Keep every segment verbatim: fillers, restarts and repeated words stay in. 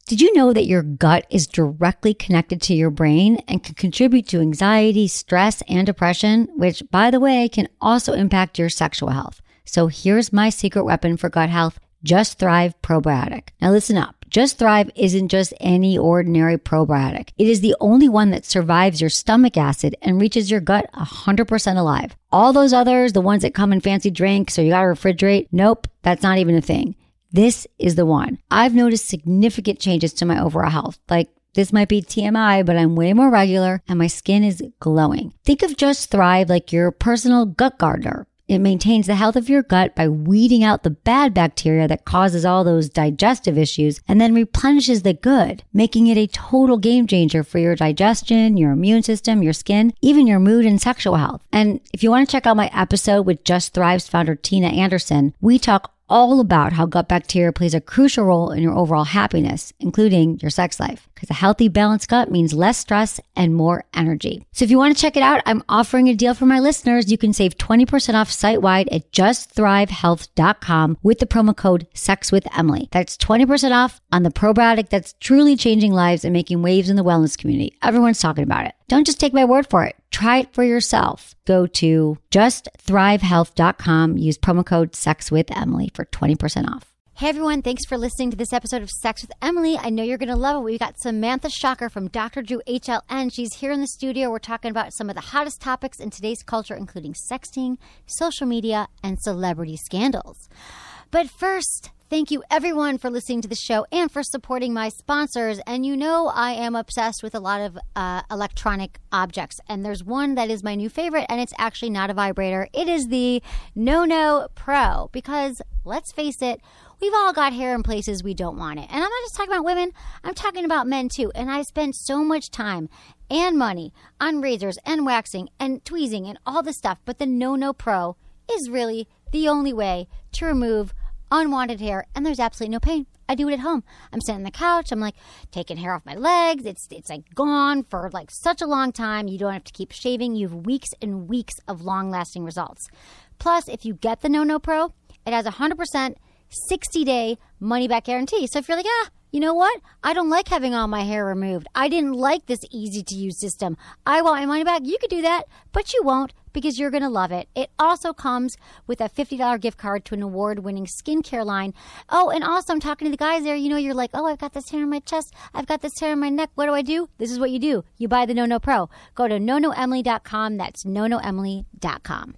Did you know that your gut is directly connected to your brain and can contribute to anxiety, stress, and depression, which, by the way, can also impact your sexual health? So here's my secret weapon for gut health, Just Thrive Probiotic. Now listen up. Just Thrive isn't just any ordinary probiotic. It is the only one that survives your stomach acid and reaches your gut one hundred percent alive. All those others, the ones that come in fancy drinks or you gotta refrigerate, nope, that's not even a thing. This is the one. I've noticed significant changes to my overall health. Like, this might be T M I, but I'm way more regular and my skin is glowing. Think of Just Thrive like your personal gut gardener. It maintains the health of your gut by weeding out the bad bacteria that causes all those digestive issues and then replenishes the good, making it a total game changer for your digestion, your immune system, your skin, even your mood and sexual health. And if you want to check out my episode with Just Thrive's founder, Tina Anderson, we talk all about how gut bacteria plays a crucial role in your overall happiness, including your sex life. Because a healthy, balanced gut means less stress and more energy. So if you want to check it out, I'm offering a deal for my listeners. You can save twenty percent off site-wide at just thrive health dot com with the promo code SEXWITHEMILY. That's twenty percent off on the probiotic that's truly changing lives and making waves in the wellness community. Everyone's talking about it. Don't just take my word for it. Try it for yourself. Go to just thrive health dot com. Use promo code SEXWITHEMILY for twenty percent off. Hey everyone, thanks for listening to this episode of Sex with Emily. I know you're going to love it. We've got Samantha Shocker from Doctor Drew H L N. She's here in the studio. We're talking about some of the hottest topics in today's culture, including sexting, social media, and celebrity scandals. But first, thank you everyone for listening to the show and for supporting my sponsors. And you know I am obsessed with a lot of uh, electronic objects. And there's one that is my new favorite, and it's actually not a vibrator. It is the NoNo Pro. Because let's face it, we've all got hair in places we don't want it. And I'm not just talking about women. I'm talking about men too. And I spend so much time and money on razors and waxing and tweezing and all this stuff. But the NoNo Pro is really the only way to remove unwanted hair, and there's absolutely no pain. I do it at home. I'm sitting on the couch. I'm like taking hair off my legs. It's it's like gone for like such a long time. You don't have to keep shaving. You have weeks and weeks of long-lasting results. Plus, if you get the NoNo Pro, it has a one hundred percent sixty-day money-back guarantee. So if you're like, ah, you know what? I don't like having all my hair removed. I didn't like this easy-to-use system. I want my money back. You could do that, but you won't, because you're going to love it. It also comes with a fifty dollars gift card to an award-winning skincare line. Oh, and also I'm talking to the guys there. You know, you're like, oh, I've got this hair on my chest. I've got this hair on my neck. What do I do? This is what you do. You buy the NoNo Pro. Go to no no emily dot com. That's no no emily dot com.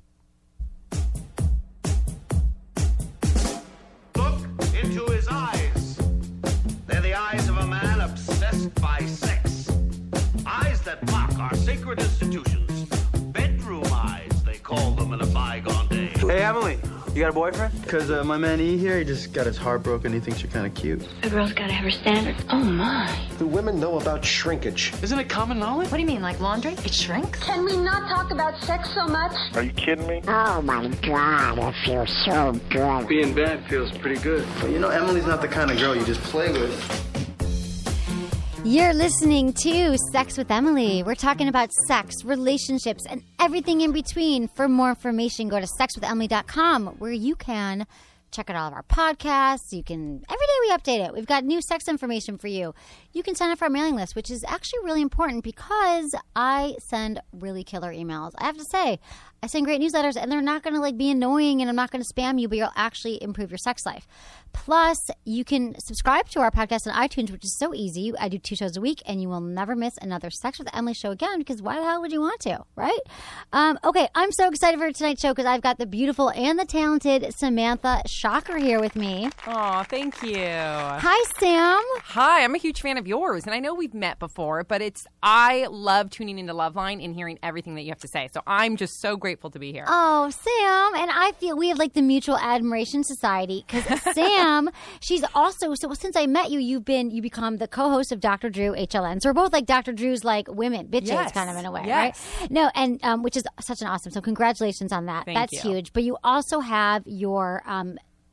Look into his eyes. They're the eyes of a man obsessed by sex. Eyes that mock our sacred institutions. Bedroom eyes, they call them in a bygone day. Hey, Emily, you got a boyfriend? Because uh, my man E here, he just got his heart broken. He thinks you're kind of cute. A girl's got to have her standards. Oh, my. Do women know about shrinkage? Isn't it common knowledge? What do you mean, like laundry? It shrinks? Can we not talk about sex so much? Are you kidding me? Oh my God, it feels so good. Being bad feels pretty good. But you know, Emily's not the kind of girl you just play with. You're listening to Sex with Emily. We're talking about sex, relationships, and everything in between. For more information, go to sex with emily dot com, where you can check out all of our podcasts. You can, every day we update it. We've got new sex information for you. You can sign up for our mailing list, which is actually really important because I send really killer emails. I have to say, I send great newsletters, and they're not going to like be annoying, and I'm not going to spam you, but you'll actually improve your sex life. Plus, you can subscribe to our podcast on iTunes, which is so easy. I do two shows a week, and you will never miss another Sex with Emily show again, because why the hell would you want to, right? Um, okay, I'm so excited for tonight's show because I've got the beautiful and the talented Samantha Shocker here with me. Oh, thank you. Hi, Sam. Hi, I'm a huge fan of yours, and I know we've met before, but it's I love tuning into Loveline and hearing everything that you have to say, so I'm just so grateful to be here. Oh, Sam, and I feel we have like the Mutual Admiration Society because Sam, she's also, so since I met you, you've been, you become the co-host of Doctor Drew H L N. So we're both like Doctor Drew's like women, bitches Yes. kind of in a way, Yes. right? No, and um, which is such an awesome, so congratulations on that. Thank That's you. huge. But you also have your um,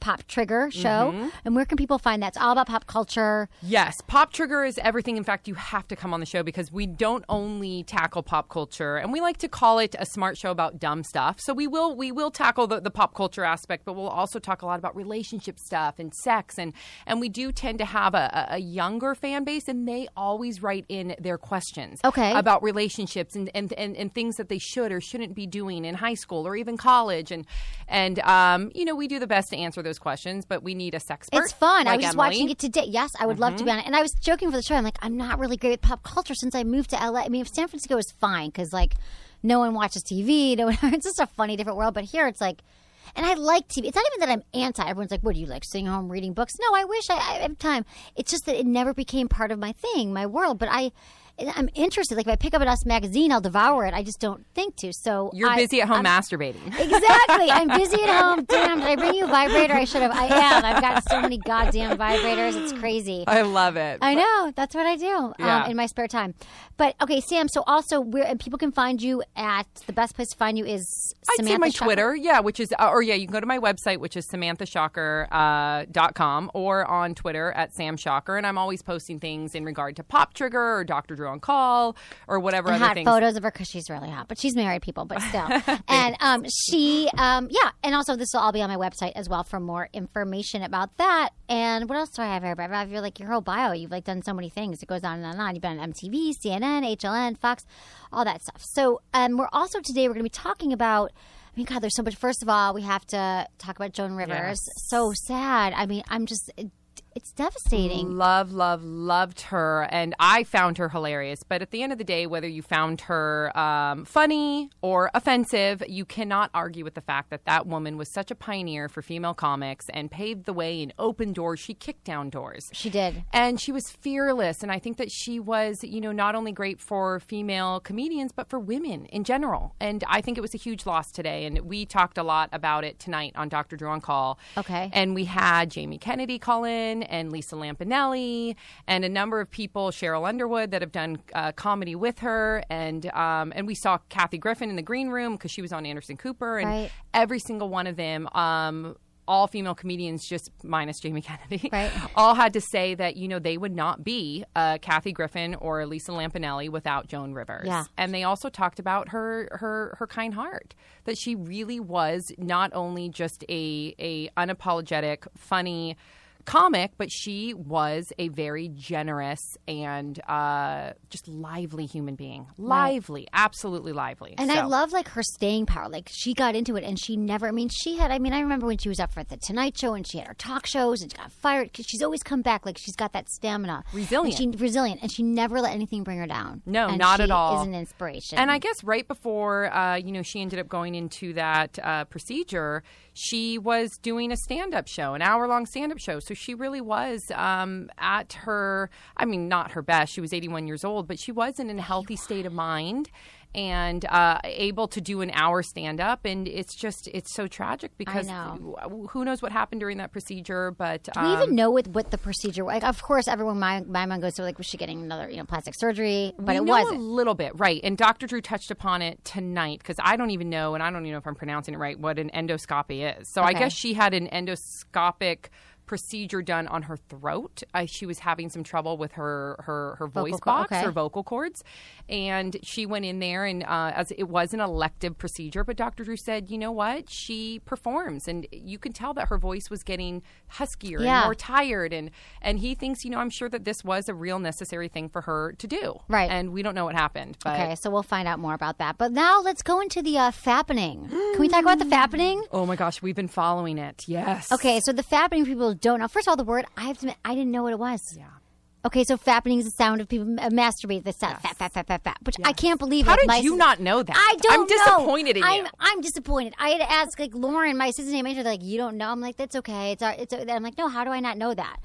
Pop Trigger show. Mm-hmm. And where can people find that? It's all about pop culture. Yes. Pop Trigger is everything. In fact, you have to come on the show because we don't only tackle pop culture, and we like to call it a smart show about dumb stuff. So we will we will tackle the, the pop culture aspect, but we'll also talk a lot about relationship stuff and sex. And, and we do tend to have a, a younger fan base, and they always write in their questions okay. about relationships and, and, and, and things that they should or shouldn't be doing in high school or even college. And, and um, you know, we do the best to answer those questions, but we need a sexpert. It's fun. Like I was just Emily. watching it today. Yes, I would mm-hmm. love to be on it. And I was joking for the show. I'm like, I'm not really great with pop culture since I moved to L A. I mean, if San Francisco is fine because, like, no one watches T V. No one, it's just a funny, different world. But here it's like, and I like T V. It's not even that I'm anti. Everyone's like, what do you like, sitting home reading books? No, I wish I, I have time. It's just that it never became part of my thing, my world. But I... I'm interested. Like, if I pick up an Us magazine, I'll devour it. I just don't think to. So You're I, busy at home I'm, masturbating. Exactly. I'm busy at home. Damn, did I bring you a vibrator? I should have. I am. I've got so many goddamn vibrators. It's crazy. I love it. I know. That's what I do yeah. um, in my spare time. But, okay, Sam, so also, where and people can find you at, the best place to find you is I'd Samantha say my Shocker. Twitter, yeah, which is, uh, or yeah, you can go to my website, which is samantha shocker dot com, uh, or on Twitter at Sam Shocker. And I'm always posting things in regard to Pop Trigger or Doctor Drew on Call or whatever and other hot things. photos of her because she's really hot, but she's married, people, but still. and um, she, um, yeah, and also this will all be on my website as well for more information about that. And what else do I have here? I feel like your whole bio, you've like done so many things. It goes on and on and on. You've been on M T V, C N N, H L N, Fox, all that stuff. So um, we're also today we're going to be talking about. I mean, God, there's so much. First of all, we have to talk about Joan Rivers. Yes. So sad. I mean, I'm just. It's devastating. Love, love, loved her. And I found her hilarious. But at the end of the day, whether you found her um, funny or offensive, you cannot argue with the fact that that woman was such a pioneer for female comics and paved the way and opened doors. She kicked down doors. She did. And she was fearless. And I think that she was, you know, not only great for female comedians, but for women in general. And I think it was a huge loss today. And we talked a lot about it tonight on Doctor Drew on Call. Okay. And we had Jamie Kennedy call in, and Lisa Lampanelli, and a number of people, Cheryl Underwood, that have done uh, comedy with her, and um, and we saw Kathy Griffin in the green room because she was on Anderson Cooper, and right. every single one of them, um, all female comedians, just minus Jamie Kennedy, right. all had to say that, you know, they would not be uh, Kathy Griffin or Lisa Lampanelli without Joan Rivers. Yeah. And they also talked about her her her kind heart, that she really was not only just a a unapologetic, funny comic, but she was a very generous and uh, just lively human being. Lively, right. Absolutely lively. And so. I love like her staying power. Like she got into it and she never, I mean, she had, I mean, I remember when she was up for the Tonight Show and she had her talk shows and she got fired because she's always come back. Like she's got that stamina. Resilient. And she, resilient. And she never let anything bring her down. No, and not she at all. Is an inspiration. And I guess right before, uh, you know, she ended up going into that uh, procedure, she was doing a stand-up show, an hour-long stand-up show. So she really was um, at her, I mean, not her best. She was eighty-one years old, but she was in a healthy state of mind and uh, able to do an hour stand-up. And it's just, it's so tragic because know. who knows what happened during that procedure. But do we um, even know with what the procedure, like, of course, everyone, my, my mind goes to, like, was she getting another, you know, plastic surgery? But we it know wasn't. a little bit, right. And Doctor Drew touched upon it tonight because I don't even know, and I don't even know if I'm pronouncing it right, what an endoscopy is. So okay. I guess she had an endoscopic procedure done on her throat. Uh, she was having some trouble with her her, her voice vocal box, co- okay. her vocal cords, and she went in there and uh, as it was an elective procedure, but Doctor Drew said, you know what, she performs, and you can tell that her voice was getting huskier yeah. and more tired, and and he thinks, you know, I'm sure that this was a real necessary thing for her to do, right? And we don't know what happened. But okay, so we'll find out more about that. But now let's go into the uh, fappening. Can we talk about the fappening? Oh my gosh, we've been following it. Yes. Okay, so the fappening, people don't know. First of all, the word, I have to admit, I didn't know what it was. Yeah. Okay, so fappening is the sound of people uh, masturbate. The sound, yes. fap, fap, fap, fap, fap. Which yes. I can't believe. How like, did my you assist- not know that? I don't I'm know. disappointed in you. I'm, I'm disappointed. I had to ask, like, Lauren, my assistant manager, like, you don't know? I'm like, that's okay. It's our, it's. A, I'm like, no, how do I not know that?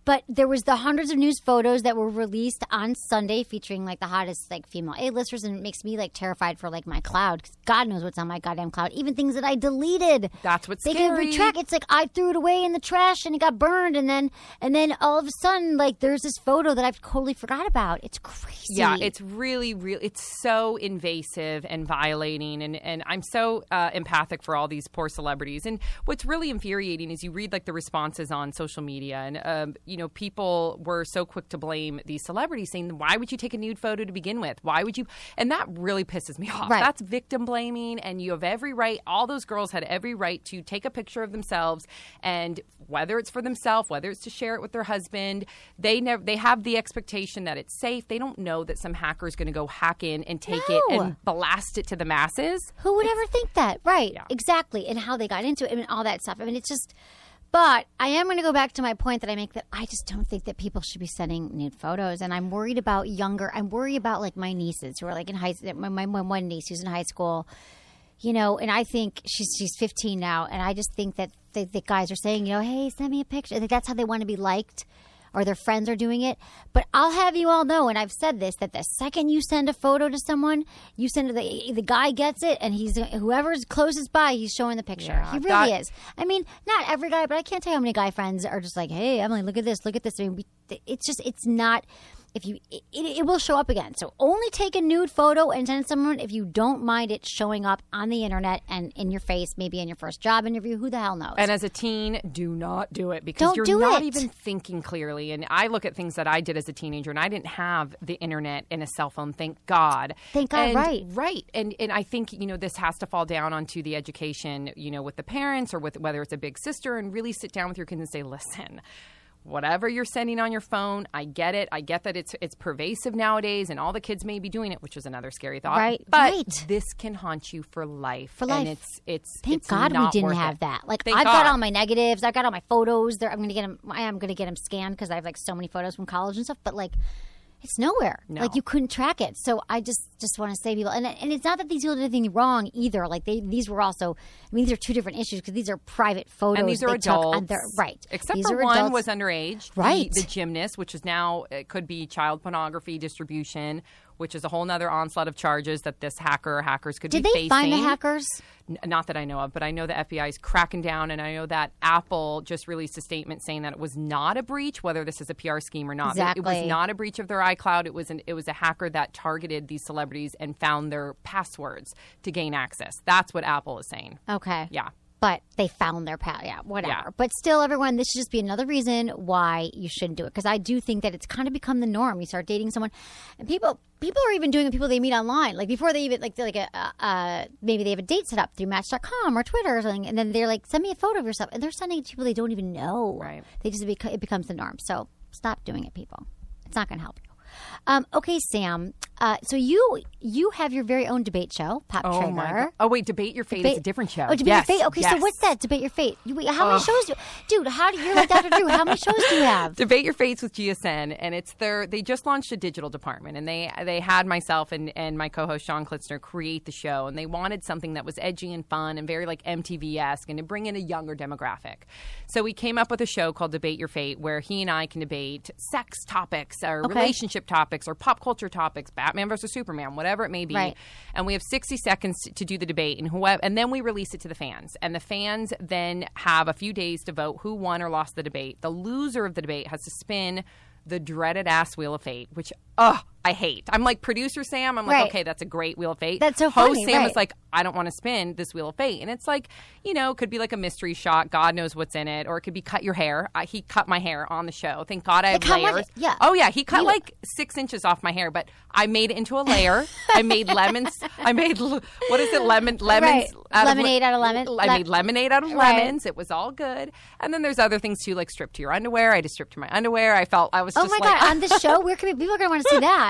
But there was the hundreds of news photos that were released on Sunday featuring like the hottest like female A-listers, and it makes me like terrified for like my cloud because God knows what's on my goddamn cloud. Even things that I deleted. That's what's they scary. can retract. It's like I threw it away in the trash and it got burned, and then and then all of a sudden like there's this photo that I've totally forgot about. It's crazy. Yeah, it's really, really, it's so invasive and violating, and and I'm so uh, empathic for all these poor celebrities. And what's really infuriating is you read like the responses on social media, and um, you know, people were so quick to blame these celebrities, saying, "Why would you take a nude photo to begin with? Why would you?" And that really pisses me off. Right. That's victim blaming, and you have every right. All those girls had every right to take a picture of themselves, and whether it's for themselves, whether it's to share it with their husband, they never they have the expectation that it's safe. They don't know that some hacker is going to go hack in and take No. it and blast it to the masses. Who would ever think that? Right. Yeah. Exactly. And how they got into it and all that stuff. I mean, it's just, but I am going to go back to my point that I make that I just don't think that people should be sending nude photos. And I'm worried about younger, I'm worried about like my nieces who are like in high school, my, my, my one niece who's in high school, you know, and I think she's she's fifteen now. And I just think that the, the guys are saying, you know, hey, send me a picture. I think that's how they want to be liked. Or their friends are doing it. But I'll have you all know, and I've said this, that the second you send a photo to someone, you send it, the, the guy gets it, and he's whoever's closest by, he's showing the picture. Yeah, he really that- is. I mean, not every guy, but I can't tell you how many guy friends are just like, hey, Emily, look at this, look at this. I mean, we, it's just, it's not... If you, it, it will show up again. So only take a nude photo and send it to someone if you don't mind it showing up on the internet and in your face, maybe in your first job interview. Who the hell knows? And as a teen, do not do it because Don't you're do not it. even thinking clearly. And I look at things that I did as a teenager, and I didn't have the internet and a cell phone. Thank God. Thank God, And- right. Right. And and I think, you know, this has to fall down onto the education, you know, with the parents or with whether it's a big sister, and really sit down with your kids and say, listen, whatever you're sending on your phone, I get it. I get that it's it's pervasive nowadays, and all the kids may be doing it, which is another scary thought. Right, But right. this can haunt you for life. For life. And it's it's Thank it's God we not didn't worth have it. that. Like Thank I've God. got all my negatives. I've got all my photos. There, I'm gonna get them. I am gonna get them scanned because I have like so many photos from college and stuff. But like, it's nowhere. No. Like you couldn't track it. So I just just want to say people, and and it's not that these people did anything wrong either. Like they these were also. I mean, these are two different issues because these are private photos. And these are they took on adults. their, right. Except these for are one adults. was underage. The- Right. The, gymnast, which is now, it could be child pornography distribution, which is a whole nother onslaught of charges that this hacker or hackers could Did be they facing. find the hackers? N- Not that I know of, but I know the F B I is cracking down, and I know that Apple just released a statement saying that it was not a breach, whether this is a P R scheme or not. It- It Exactly. was not a breach of their iCloud. It was an, it was a hacker that targeted these celebrities and found their passwords to gain access. That's what Apple is saying. Okay. Yeah. But they found their pal. Yeah, whatever. Yeah. But still, everyone, this should just be another reason why you shouldn't do it. Because I do think that it's kind of become the norm. You start dating someone, and people people are even doing it with people they meet online. Like before they even, like, they're like a, uh, maybe they have a date set up through Match dot com or Twitter or something. And then they're like, send me a photo of yourself. And they're sending it to people they don't even know. Right. They just, beca- it becomes the norm. So stop doing it, people. It's not going to help you. Um, okay, Sam. Uh, so you you have your very own debate show, Pop Oh Trigger. my God. Oh wait, Debate Your Fate Debate- is a different show. Oh, Debate yes. Your Fate. Okay, so yes. what's that? Debate Your Fate. You- wait, how many shows do dude? How do you're like Doctor Drew? How many shows do you have? Debate Your Fates with G S N, and it's their. They just launched a digital department, and they they had myself and, and my co-host Sean Klitzner create the show, and they wanted something that was edgy and fun and very like M T V-esque, and to bring in a younger demographic. So we came up with a show called Debate Your Fate, where he and I can debate sex topics or Okay. relationship topics or pop culture topics, Batman versus Superman, whatever it may be. Right. And we have sixty seconds to do the debate, and whoever, and then we release it to the fans. And the fans then have a few days to vote who won or lost the debate. The loser of the debate has to spin the dreaded ass Wheel of Fate, which, ugh, I hate. I'm like producer Sam. I'm like, Right. okay, that's a great Wheel of Fate. That's so Host funny, Sam right. is like, I don't want to spin this Wheel of Fate. And it's like, you know, it could be like a mystery shot. God knows what's in it. Or it could be cut your hair. I, he cut my hair on the show. Thank God I have Like, how much- layers. yeah. Oh, yeah. He cut You- like six inches off my hair, but I made it into a layer. I made lemons. I made, l- what is it? Lemon, lemons. Right. out of Lemonade out of lemon. I Le- made lemonade out of Right. lemons. It was all good. And then there's other things too, like strip to your underwear. I just stripped to my underwear. I felt I was Oh just my like, god! On this show, where can we, people are going to want to see that?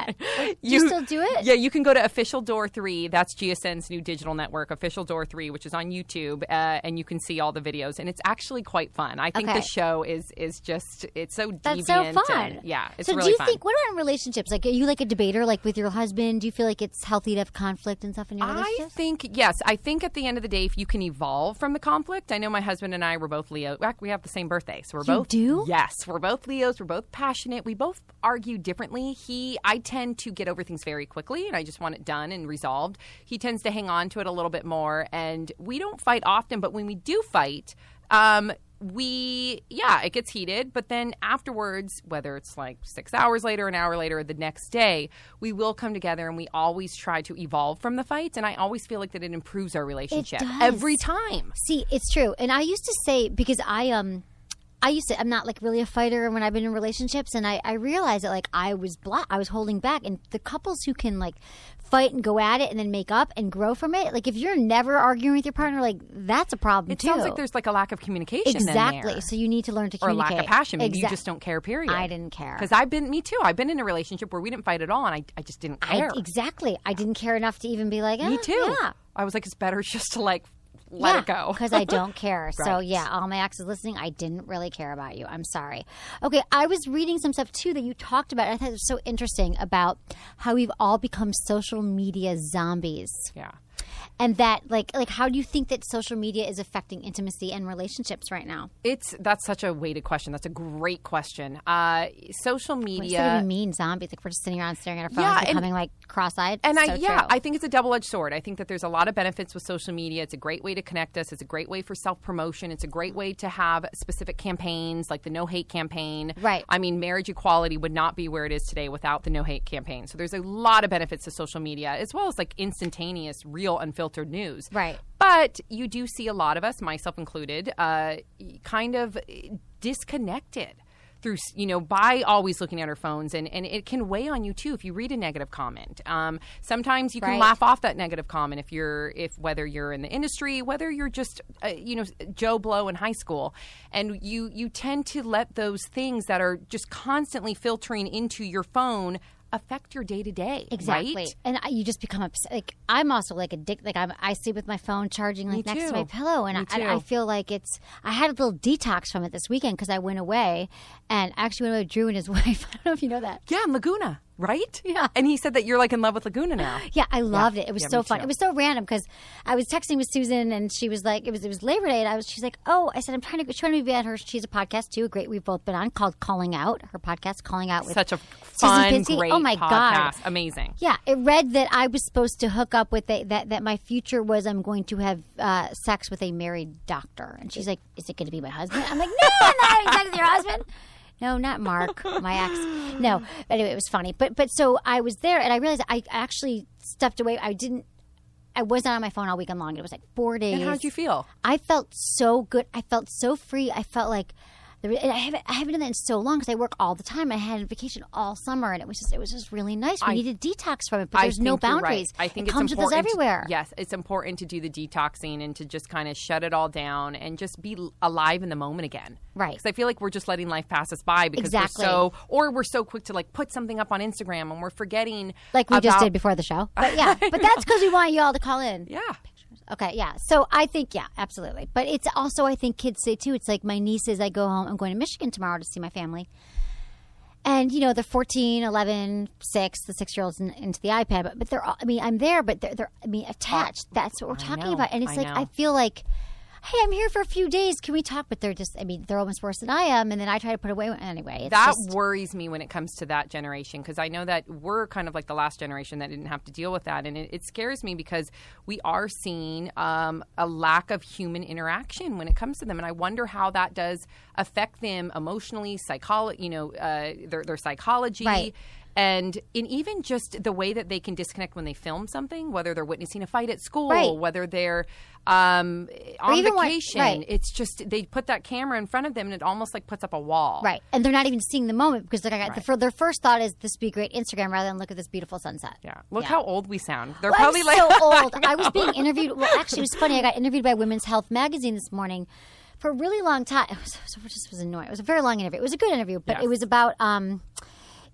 that? Do you, you still do it? Yeah, you can go to Official Door three. That's G S N's new digital network, Official Door three, which is on YouTube, uh, and you can see all the videos. And it's actually quite fun. I think okay. the show is is just, it's so deviant. That's so fun. And, yeah, it's so really do you fun. think, what about in relationships? Like, are you like a debater, like with your husband? Do you feel like it's healthy to have conflict and stuff in your relationships? I think, yes. I think at the end of the day, if you can evolve from the conflict, I know my husband and I were both Leo. We have the same birthday, so we're you both. do? Yes, we're both Leos. We're both passionate. We both argue differently. He, I tend to get over things very quickly, and I just want it done and resolved. He tends to hang on to it a little bit more, and we don't fight often, but when we do fight, um, we, yeah, it gets heated, but then afterwards, whether it's like six hours later, an hour later, or the next day, we will come together and we always try to evolve from the fights. And I always feel like that it improves our relationship every time. See, it's true. And I used to say, because I, um, I used to, I'm not like really a fighter when I've been in relationships, and I, I realized that like I was black, I was holding back, and the couples who can like fight and go at it and then make up and grow from it, like if you're never arguing with your partner, like that's a problem it too. It sounds like there's like a lack of communication exactly. there. So you need to learn to or communicate. Or a lack of passion. Maybe exactly. you just don't care, period. I didn't care. Because I've been, me too, I've been in a relationship where we didn't fight at all, and I, I just didn't care. I, exactly. I didn't care enough to even be like, eh, me too. Yeah. I was like, it's better just to like let yeah, it go. Because I don't care. Right. So, yeah, all my exes listening, I didn't really care about you. I'm sorry. Okay, I was reading some stuff, too, that you talked about. I thought it was so interesting about how we've all become social media zombies. Yeah. And that, like, like, how do you think that social media is affecting intimacy and relationships right now? It's that's such a weighted question. That's a great question. Uh, social media. What does that even mean, zombies? Like we're just sitting around staring at our phones, yeah, becoming and, like cross-eyed. And so I, yeah, true. I think it's a double-edged sword. I think that there's a lot of benefits with social media. It's a great way to connect us. It's a great way for self-promotion. It's a great way to have specific campaigns like the No Hate campaign. Right. I mean, marriage equality would not be where it is today without the No Hate campaign. So there's a lot of benefits to social media, as well as like instantaneous, real, unfiltered news. Right. But you do see a lot of us, myself included, uh, kind of disconnected through, you know, by always looking at our phones. And, and it can weigh on you, too, if you read a negative comment. Um, sometimes you can right. laugh off that negative comment if you're, if whether you're in the industry, whether you're just, uh, you know, Joe Blow in high school. And you, you tend to let those things that are just constantly filtering into your phone affect your day to day. Exactly. Right? And I, you just become upset. Like I'm also like addicted. Like I'm, I sleep with my phone charging like Me next too. to my pillow, and Me I, too. I feel like it's. I had a little detox from it this weekend because I went away and actually went away with Drew and his wife. I don't know if you know that. Yeah, in Laguna. Right? Yeah. And he said that you're like in love with Laguna now. Yeah, I loved yeah. it. It was yeah, so me fun. too. It was so random because I was texting with Susan and she was like, it was it was Labor Day, and I was she's like, oh, I said I'm trying to trying to be at her. She's a podcast too, a great we've both been on called Calling Out. Her podcast Calling Out with such a Susan fun, Pinsky. great Oh my podcast. God. Amazing. Yeah, it read that I was supposed to hook up with a, that that my future was I'm going to have uh, sex with a married doctor, and she's like, is it going to be my husband? I'm like, no, I'm not having sex with your husband. No, not Mark, my ex. No, but anyway, it was funny. But but so I was there, and I realized I actually stepped away. I didn't. I wasn't on my phone all weekend long. It was like four days. And how did you feel? I felt so good. I felt so free. I felt like. And I haven't, I haven't done that in so long because I work all the time. I had a vacation all summer, and it was just it was just really nice. We I, needed detox from it, but there's I no think you're boundaries. Right. I think it it's comes with us important. everywhere. Yes, it's important to do the detoxing and to just kind of shut it all down and just be alive in the moment again. Right. Because I feel like we're just letting life pass us by because exactly. we're so, or we're so quick to like put something up on Instagram and we're forgetting, like we about, just did before the show. But yeah, but that's because we want you all to call in. Yeah. Okay, yeah. So I think, yeah, absolutely. But it's also, I think kids say too, it's like my nieces, I go home, I'm going to Michigan tomorrow to see my family. And, you know, they're fourteen, eleven, six, the six-year-old's in, into the iPad. But, but they're, all, I mean, I'm there, but they're, they're I mean, attached. That's what we're I talking know, about. And it's I like, know. I feel like, hey, I'm here for a few days. Can we talk? But they're just, I mean, they're almost worse than I am. And then I try to put away, anyway. It's that just, worries me when it comes to that generation because I know that we're kind of like the last generation that didn't have to deal with that. And it, it scares me because we are seeing um, a lack of human interaction when it comes to them. And I wonder how that does affect them emotionally, psycholo- you know, uh, their, their psychology. Right. And in even just the way that they can disconnect when they film something, whether they're witnessing a fight at school, Right. whether they're um, on even when- vacation, right. it's just they put that camera in front of them and it almost like puts up a wall. right. And they're not even seeing the moment because they're like, Right. the, their first thought is this would be great Instagram rather than look at this beautiful sunset. Yeah. Look Yeah. how old we sound. They're Well, probably I'm like so old. I was being interviewed. Well, actually, it was funny. I got interviewed by Women's Health magazine this morning for a really long time. It was, it was, it just was annoying. It was a very long interview. It was a good interview, but Yes. it was about um,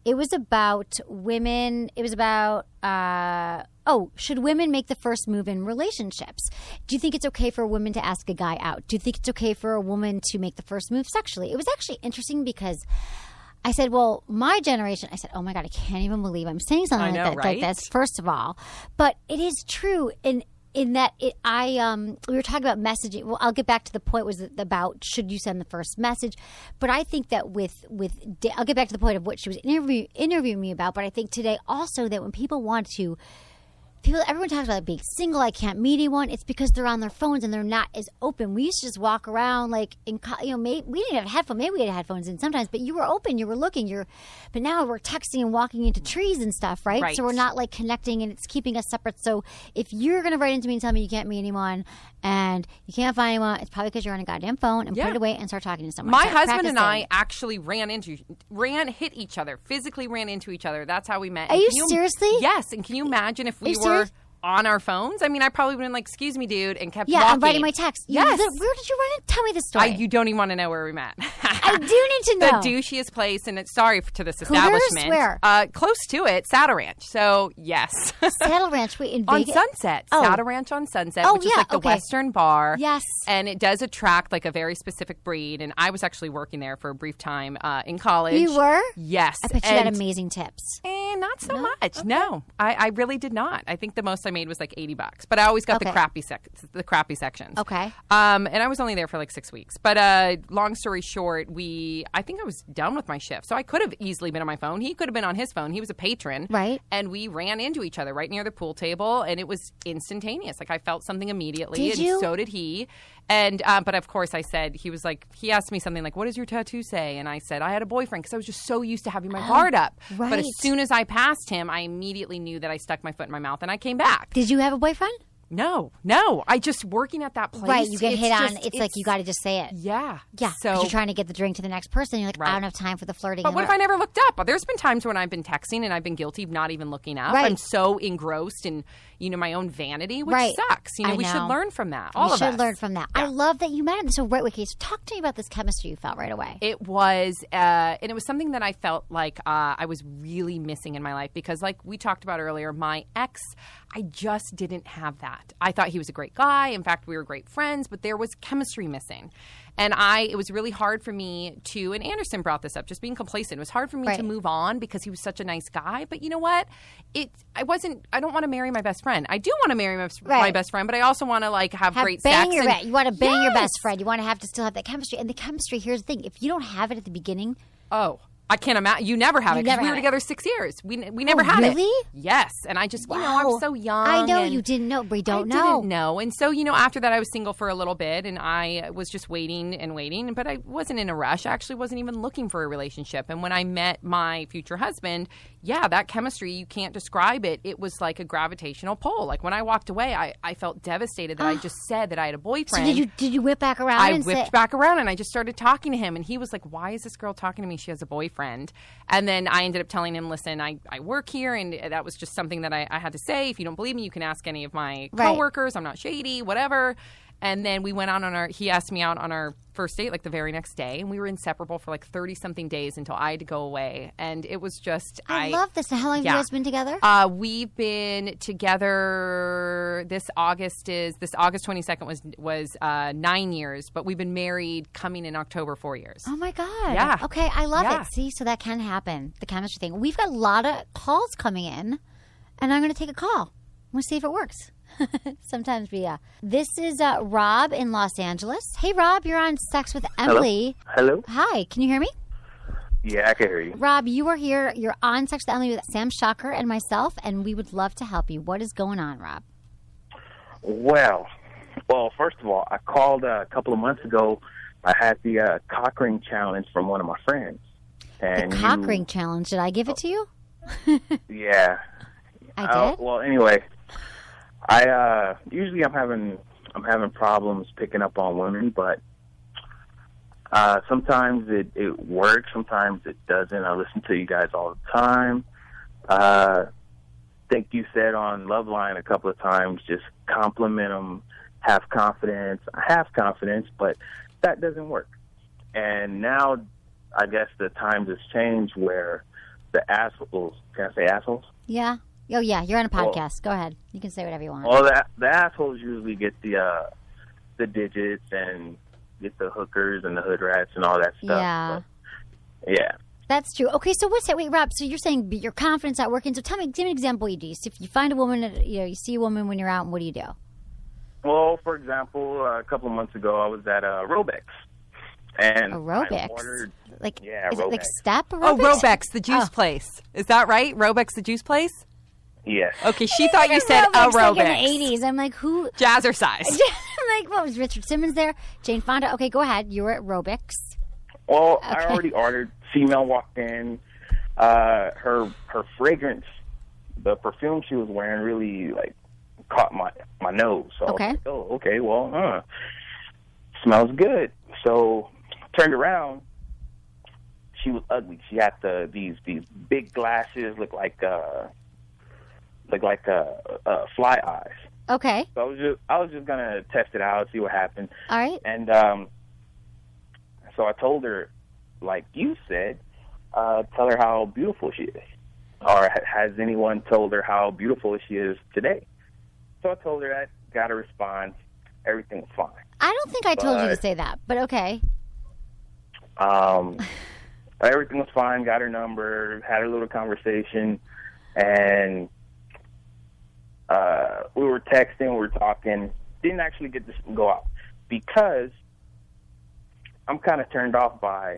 It was about women. It was about, uh, oh, should women make the first move in relationships? Do you think it's okay for a woman to ask a guy out? Do you think it's okay for a woman to make the first move sexually? It was actually interesting because I said, well, my generation, I said, oh my God, I can't even believe I'm saying something I know, like, that, right? like this, first of all. But it is true in in that it, I um, we were talking about messaging. Well, I'll get back to the point was about should you send the first message. But I think that with, with I'll get back to the point of what she was interview, interviewing me about. But I think today also that when people want to, people, everyone talks about being single. I can't meet anyone. It's because they're on their phones and they're not as open. We used to just walk around like in, you know, maybe we didn't have headphones. Maybe we had headphones in sometimes, but you were open. You were looking. You're, but now we're texting and walking into trees and stuff, right? Right. So we're not like connecting, and it's keeping us separate. So if you're gonna write into me and tell me you can't meet anyone and you can't find anyone, it's probably because you're on a goddamn phone and Yeah. put it away and start talking to someone. My Start husband and practicing. I actually ran into, ran, hit each other, physically ran into each other. That's how we met. Are And you can seriously? Yes. And can you imagine if Are we you were serious? on our phones? I mean, I probably would have been like, excuse me, dude, and kept Yeah, walking. I'm writing my text. You- Yes. the- where did you run it? Tell me the I, story. you don't even want to know where we met. I do need to know. The douchiest place, and it's sorry to this Hooters? establishment. Where? Uh, close to it, Saddle Ranch. So, yes. Saddle Ranch, wait, in On Vegas? Sunset. Oh. Saddle Ranch on Sunset, Oh, which is yeah, like the okay. Western bar. Yes. And it does attract like a very specific breed. And I was actually working there for a brief time uh, in college. You were? Yes. I bet you and, got amazing tips. Eh, not so No? much. Okay. No, I, I really did not. I think the most I made was like eighty bucks. But I always got Okay. the crappy sec- the crappy sections. Okay. Um, and I was only there for like six weeks. But uh, long story short, we I think I was done with my shift, so I could have easily been on my phone. He could have been on his phone. He was a patron, Right. And we ran into each other right near the pool table, and it was instantaneous. Like I felt something immediately, Did and you? so did he. And uh, but of course, I said he was like he asked me something like, "What does your tattoo say?" And I said I had a boyfriend because I was just so used to having my guard up. But right. as soon as I passed him, I immediately knew that I stuck my foot in my mouth, and I came back. Did you have a boyfriend? No, no. I just working at that place. Right, you get it's hit on. just- It's, like you got to just say it. Yeah, Yeah, 'cause So, you're trying to get the drink to the next person. You're like, I Right. don't have time for the flirting. but and what if we're- I never looked up? There's been times when I've been texting and I've been guilty of not even looking up. Right. I'm so engrossed in you know my own vanity, which Right. sucks. You know, I we should know. learn from that. All you of should us learn from that. I love that you met him. So, right, okay, so talk to me about this chemistry you felt right away. It was, uh, and it was something that I felt like uh, I was really missing in my life because, like we talked about earlier, my ex, I just didn't have that. I thought he was a great guy. In fact, we were great friends, but there was chemistry missing. And I, it was really hard for me to, and Anderson brought this up, just being complacent. It was hard for me Right. to move on because he was such a nice guy. But you know what? It, I wasn't, I don't want to marry my best friend. I do want to marry my, my Right. best friend, but I also want to like have, have great bang sex. your and- be- You want to bang your Yes! best friend. You want to have to still have that chemistry. And the chemistry, here's the thing: if you don't have it at the beginning, Oh, I can't imagine. You never have You it 'cause never we have were it. together six years. We we never Oh, had really? it. Yes, and I just you know I Wow. was so young. I know and you didn't know. We don't I know. Didn't know, and so you know after that I was single for a little bit, and I was just waiting and waiting, but I wasn't in a rush. I actually wasn't even looking for a relationship. And when I met my future husband, yeah, that chemistry you can't describe it. It was like a gravitational pull. Like when I walked away, I, I felt devastated that I just said that I had a So boyfriend. did you did you whip back around? I and whipped say, back around and I just started talking to him, and he was like, "Why is this girl talking to me? She has a boyfriend." And then I ended up telling him, "Listen, I, I work here, and that was just something that I, I had to say. If you don't believe me, you can ask any of my Right. coworkers. I'm not shady, whatever." And then we went out on our. He asked me out on our first date, like the very next day, and we were inseparable for like thirty something days until I had to go away. And it was just I, love this. How long have yeah. you guys been together? Uh, we've been together. This August is this August twenty second was was uh, nine years, but we've been married coming in October four years. Oh my God. Yeah. Okay, I love Yeah. it. See, so that can happen. The chemistry thing. We've got a lot of calls coming in, and I'm going to take a call. I'm going to see if it works. Sometimes we, uh, this is uh, Rob in Los Angeles. Hey, Rob, you're on Sex with Emily. Hello? Hi, can you hear me? Yeah, I can hear you. Rob, you are here. You're on Sex with Emily with Sam Shocker and myself, and we would love to help you. What is going on, Rob? Well, well, first of all, I called uh, a couple of months ago. I had the uh, cock ring challenge from one of my friends. And The cock you- ring challenge. Did I give it to you? Yeah. I Uh, did? well, anyway, I uh, usually I'm having I'm having problems picking up on women, but uh, sometimes it, it works, sometimes it doesn't. I listen to you guys all the time. Uh, I think you said on Loveline a couple of times, just compliment them, have confidence. I have confidence, but that doesn't work. And now I guess the times has changed where the assholes. Can I say assholes? Yeah. Oh, yeah. You're on a podcast. Well, Go ahead. You can say whatever you want. Well, the, the assholes usually get the uh, the digits and get the hookers and the hood rats and all that stuff. Yeah. But, yeah. That's true. Okay, so what's that? Wait, Rob, so you're saying your confidence not working. So tell me, give me an example what you do. So if you find a woman, you know, you see a woman when you're out, what do you do? Well, for example, uh, a couple of months ago, I was at uh, Robex. And aerobics, I ordered, like yeah, is Robex. it like step aerobics? Oh, Robex, the juice oh. place. Is that right? Robex, the juice place. Yes. Okay, she thought you said aerobics, aerobics. Like in the eighties. I'm like, who? Jazzercise. I'm like, what was Richard Simmons there? Jane Fonda. Okay, go ahead. You were at Robex. Well, okay. I already ordered. Female walked in. Uh, her her fragrance, the perfume she was wearing, really like caught my my nose. So okay. I was like, oh, okay. Well, huh. Smells good. So turned around. She was ugly. She had the these these big glasses, look like uh, look like uh, uh, fly eyes. Okay. So I was just I was just gonna test it out, see what happened. All right. And um, so I told her, like you said, uh, tell her how beautiful she is. Or ha- has anyone told her how beautiful she is today? So I told her that, got a response, everything was fine. I don't think I told but, you to say that, but okay. Um, everything was fine, got her number, had a little conversation, and uh, we were texting, we were talking, didn't actually get to go out because I'm kind of turned off by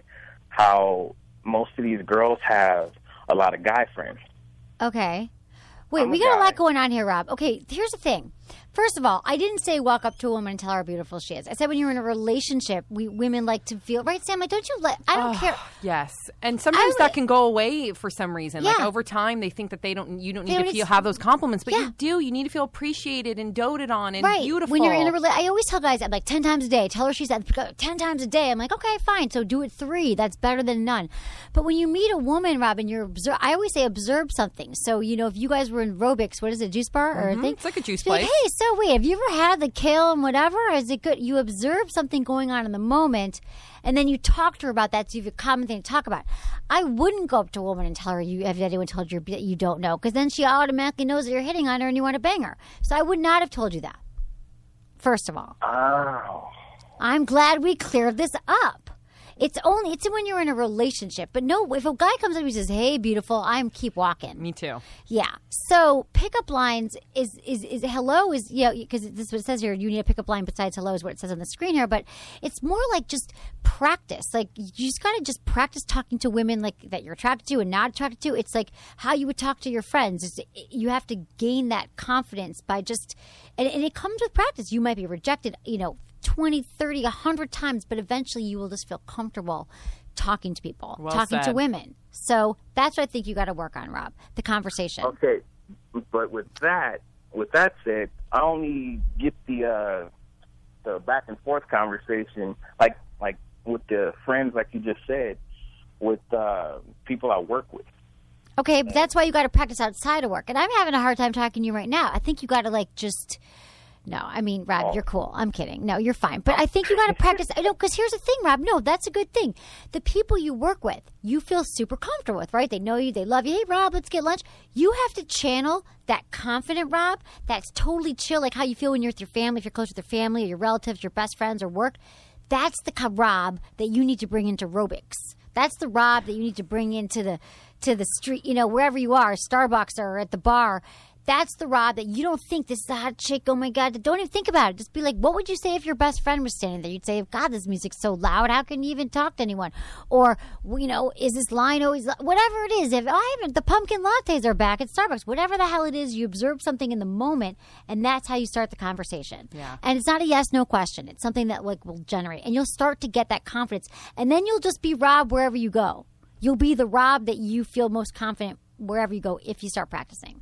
how most of these girls have a lot of guy friends. Okay. Wait, I'm we a got a guy. lot going on here, Rob. Okay, here's the thing. First of all, I didn't say walk up to a woman and tell her how beautiful she is. I said when you're in a relationship, we women like to feel right, Sam. Like, don't you let? I don't Oh, care. Yes, and sometimes I- that can go away for some reason. Like Yeah. over time, they think that they don't. You don't They need don't to need feel to- have those compliments, but Yeah. you do. You need to feel appreciated and doted on and Right. beautiful. When you're in a relationship, I always tell guys, I'm like, ten times a day. Tell her she's at ten times a day. I'm like, okay, fine. So do it three. That's better than none. But when you meet a woman, Robin, you're observe. I always say observe something. So, you know, if you guys were in Robex, what is it, juice bar or a thing? It's like a juice Be like, place. hey, so wait, have you ever had the kale and whatever? Is it good? You observe something going on in the moment, and then you talk to her about that so you have a common thing to talk about. I wouldn't go up to a woman and tell her you have anyone told you that you don't know, because then she automatically knows that you're hitting on her and you want to bang her. So I would not have told you that, first of all. Oh. I'm glad we cleared this up. It's only it's when you're in a relationship. But no, if a guy comes up and says, hey, beautiful, I'm keep walking. Me too. Yeah. So pickup lines is is, is hello is, you know, because this is what it says here. You need a pickup line besides hello is what it says on the screen here. But it's more like just practice. Like you just got to just practice talking to women like that you're attracted to and not attracted to. It's like how you would talk to your friends. It's, you have to gain that confidence by just, and, and it comes with practice. You might be rejected, you know, twenty, thirty, one hundred times, but eventually you will just feel comfortable talking to people, Well talking to said. women. So that's what I think you got to work on, Rob, the conversation. Okay, but with that, with that said, I only get the uh, the back and forth conversation, like like with the friends, like you just said, with uh, people I work with. Okay, but that's why you got to practice outside of work. And I'm having a hard time talking to you right now. I think you got to like just. No, I mean, Rob, Oh. you're cool. I'm kidding. No, you're fine. But I think you got to practice. I know, because here's the thing, Rob. No, that's a good thing. The people you work with, you feel super comfortable with, right? They know you. They love you. Hey, Rob, let's get lunch. You have to channel that confident Rob that's totally chill, like how you feel when you're with your family, if you're close with your family or your relatives, your best friends or work. That's the co- Rob that you need to bring into Robex. That's the Rob that you need to bring into the to the street, you know, wherever you are, Starbucks or at the bar. That's the Rob that you don't think this is a hot chick. Oh, my God. Don't even think about it. Just be like, what would you say if your best friend was standing there? You'd say, God, this music's so loud. How can you even talk to anyone? Or, you know, is this line always, whatever it is. If I haven't, the pumpkin lattes are back at Starbucks. Whatever the hell it is, you observe something in the moment, and that's how you start the conversation. Yeah. And it's not a yes, no question. It's something that, like, will generate. And you'll start to get that confidence. And then you'll just be Rob wherever you go. You'll be the Rob that you feel most confident wherever you go if you start practicing.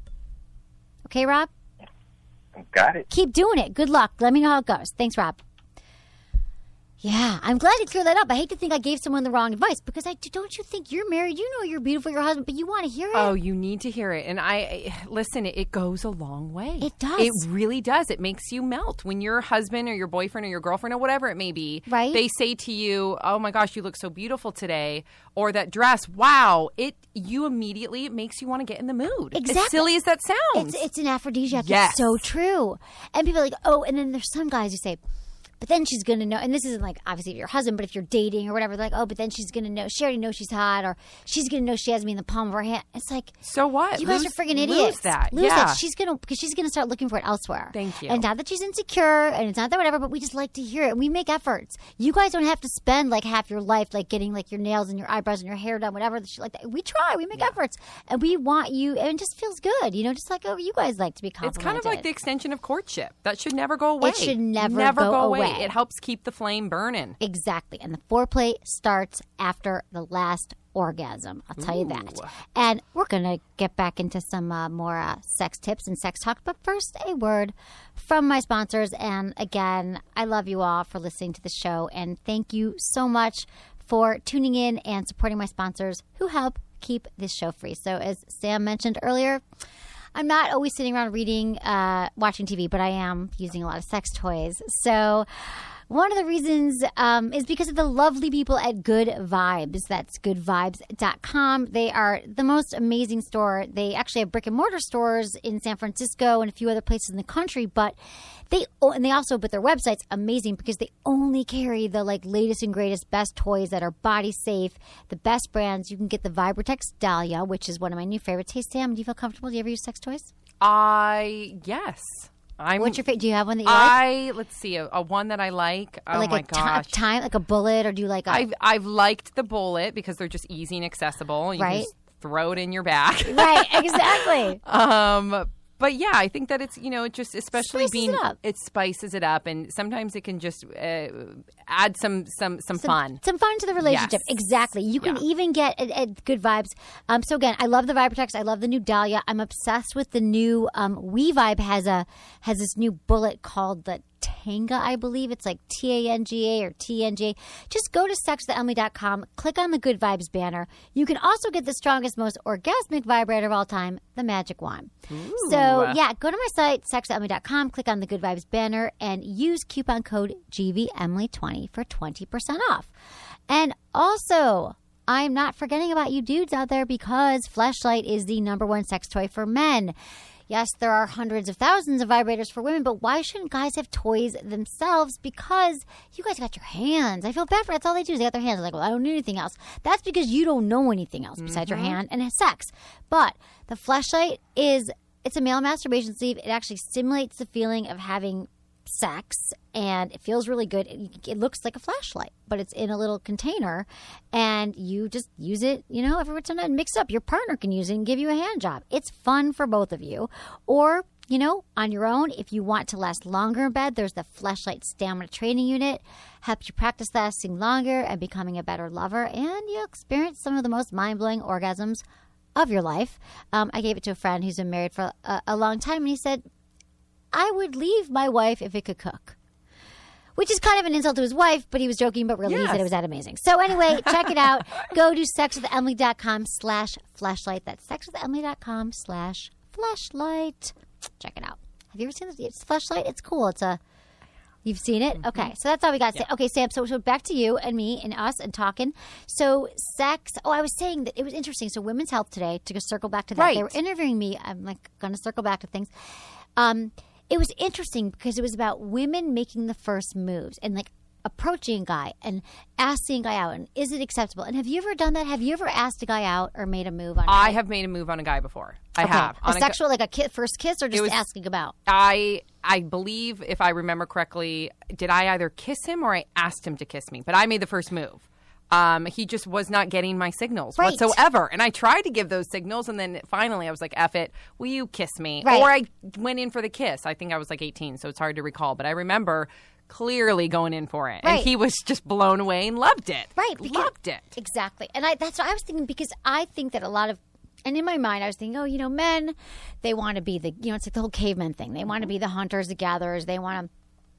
Okay, Rob? Got it. Keep doing it. Good luck. Let me know how it goes. Thanks, Rob. Yeah, I'm glad you cleared that up. I hate to think I gave someone the wrong advice because I don't you think you're married? You know you're beautiful, your husband, but you want to hear it. Oh, you need to hear it. And I listen, it, it goes a long way. It does. It really does. It makes you melt when your husband or your boyfriend or your girlfriend or whatever it may be, right? They say to you, "Oh my gosh, you look so beautiful today," or that dress, wow, it you immediately it makes you want to get in the mood. Exactly. As silly as that sounds. It's, it's an aphrodisiac. Yes. It's so true. And people are like, "Oh," and then there's some guys who say, but then she's going to know, and this isn't like obviously if you're your husband, but if you're dating or whatever, they're like, oh, but then she's going to know, she already knows she's hot, or she's going to know she has me in the palm of her hand. It's like, so what? You guys lose, are freaking idiots. Lose that. Lose yeah. that. She's going to, because she's going to start looking for it elsewhere. Thank you. And not that she's insecure, and it's not that whatever, but we just like to hear it. And we make efforts. You guys don't have to spend like half your life like getting like your nails and your eyebrows and your hair done, whatever, shit like that. We try. We make yeah. efforts. And we want you, and it just feels good. You know, just like, oh, you guys like to be complimented. It's kind of like the extension of courtship. That should never go away. It should never, never go, go away. away. It helps keep the flame burning. Exactly. And the foreplay starts after the last orgasm. I'll tell Ooh. you that. And we're going to get back into some uh, more uh, sex tips and sex talk. But first, a word from my sponsors. And again, I love you all for listening to the show. And thank you so much for tuning in and supporting my sponsors who help keep this show free. So as Sam mentioned earlier, I'm not always sitting around reading, uh, watching T V, but I am using a lot of sex toys. So one of the reasons um, is because of the lovely people at Good Vibes. That's good vibes dot com. They are the most amazing store. They actually have brick and mortar stores in San Francisco and a few other places in the country, but they and they also, but their website's amazing because they only carry the like latest and greatest best toys that are body safe, the best brands. You can get the Vibratex Dahlia, which is one of my new favorites. Hey, Sam, do you feel comfortable? Do you ever use sex toys? I, yes. I'm, What's your favorite? Do you have one that you I, like? Let's see, a, a one that I like. Oh like my a gosh. T- time, like a bullet, or do you like a... I've, I've liked the bullet because they're just easy and accessible. You right. can just throw it in your back. Right, exactly. um, But yeah, I think that it's, you know, it just especially spices being, it, up. it spices it up. And sometimes it can just uh, add some, some, some, some fun. Some fun to the relationship. Yes. Exactly. You can yeah. even get at, at Good Vibes. Um, so again, I love the Vibratex. I love the new Dahlia. I'm obsessed with the new, um, WeVibe has a, has this new bullet called the Tanga, I believe. It's like T A N G A or T N G A. Just go to sex with emily dot com, click on the Good Vibes banner. You can also get the strongest, most orgasmic vibrator of all time, the Magic Wand. Ooh. So, yeah, go to my site, sex with emily dot com, click on the Good Vibes banner, and use coupon code G V Emily twenty for twenty percent off. And also, I'm not forgetting about you dudes out there because Fleshlight is the number one sex toy for men. Yes, there are hundreds of thousands of vibrators for women, but why shouldn't guys have toys themselves? Because you guys got your hands. I feel bad for that's all they do is they got their hands. They're like, well, I don't need anything else. That's because you don't know anything else besides mm-hmm. your hand and sex. But the Fleshlight is, it's a male masturbation sleeve. It actually stimulates the feeling of having sex, and it feels really good. It, it looks like a flashlight, but it's in a little container, and you just use it, you know, every time and mix up. Your partner can use it and give you a hand job. It's fun for both of you. Or, you know, on your own, if you want to last longer in bed, there's the Fleshlight Stamina Training Unit. Helps you practice lasting longer and becoming a better lover, and you'll experience some of the most mind-blowing orgasms of your life. Um, I gave it to a friend who's been married for a, a long time, and he said, I would leave my wife if it could cook. Which is kind of an insult to his wife, but he was joking, but really yes. he said it was that amazing. So anyway, check it out. Go to sex with emily dot com slash flashlight. That's sex with emily dot com slash flashlight. Check it out. Have you ever seen this? It's Fleshlight. It's cool. It's a... You've seen it? Mm-hmm. Okay. So that's all we got to yeah. say. Okay, Sam, so, so back to you and me and us and talking. So sex... Oh, I was saying that it was interesting. So Women's Health today, to circle back to that. Right. They were interviewing me. I'm like going to circle back to things. Um... It was interesting because it was about women making the first moves and like approaching a guy and asking a guy out and is it acceptable? And have you ever done that? Have you ever asked a guy out or made a move on a guy? I have made a move on a guy before. I okay. have. A on sexual, a, like a ki- first kiss or just was, asking about? I I believe, if I remember correctly, did I either kiss him or I asked him to kiss me? But I made the first move. Um, he just was not getting my signals right. whatsoever. And I tried to give those signals, and then finally I was like, F it, will you kiss me? Right. Or I went in for the kiss. I think I was like eighteen, so it's hard to recall. But I remember clearly going in for it. Right. And he was just blown away and loved it. Right. Because, loved it. Exactly. And I, that's what I was thinking, because I think that a lot of, and in my mind, I was thinking, oh, you know, men, they want to be the, you know, it's like the whole caveman thing. They want to be the hunters, the gatherers. They want to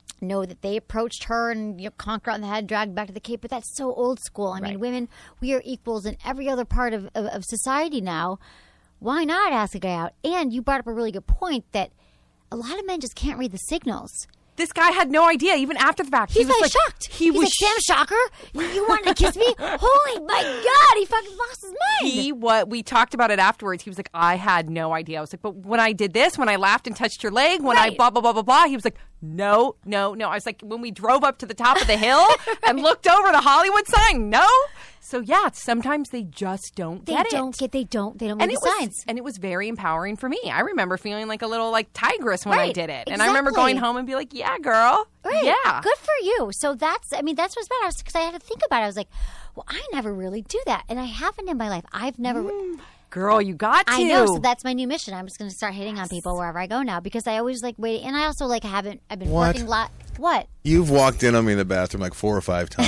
know that they approached her and you know, conquer on the head, dragged back to the Cape. But that's so old school. I Right. mean, women, we are equals in every other part of, of, of society now. Why not ask a guy out? And you brought up a really good point that a lot of men just can't read the signals. This guy had no idea, even after the fact. He's he was like, like shocked. He He's was like, Sam Shocker, you, you wanted to kiss me? Holy my God, he fucking lost his mind. He what we talked about it afterwards. He was like, I had no idea. I was like, but when I did this, when I laughed and touched your leg, when Right. I blah blah blah blah blah, he was like, no, no, no. I was like, when we drove up to the top of the hill and looked over the Hollywood sign, no. So yeah, sometimes they just don't they get don't it. get. They don't. They don't and read it the was, signs. and it was very empowering for me. I remember feeling like a little like tigress when I Right, did it, and I remember exactly. going home and be like, "Yeah, girl, Right. yeah, Good for you. So that's, I mean, that's what's bad. Because I had to think about it. I was like, well, I never really do that. And I haven't in my life. I've never. girl, you got to." I know. So that's my new mission. I'm just going to start hitting on people wherever I go now because I always like wait. And I also like haven't, I've been What? working a lot. What? You've walked in on me in the bathroom like four or five times.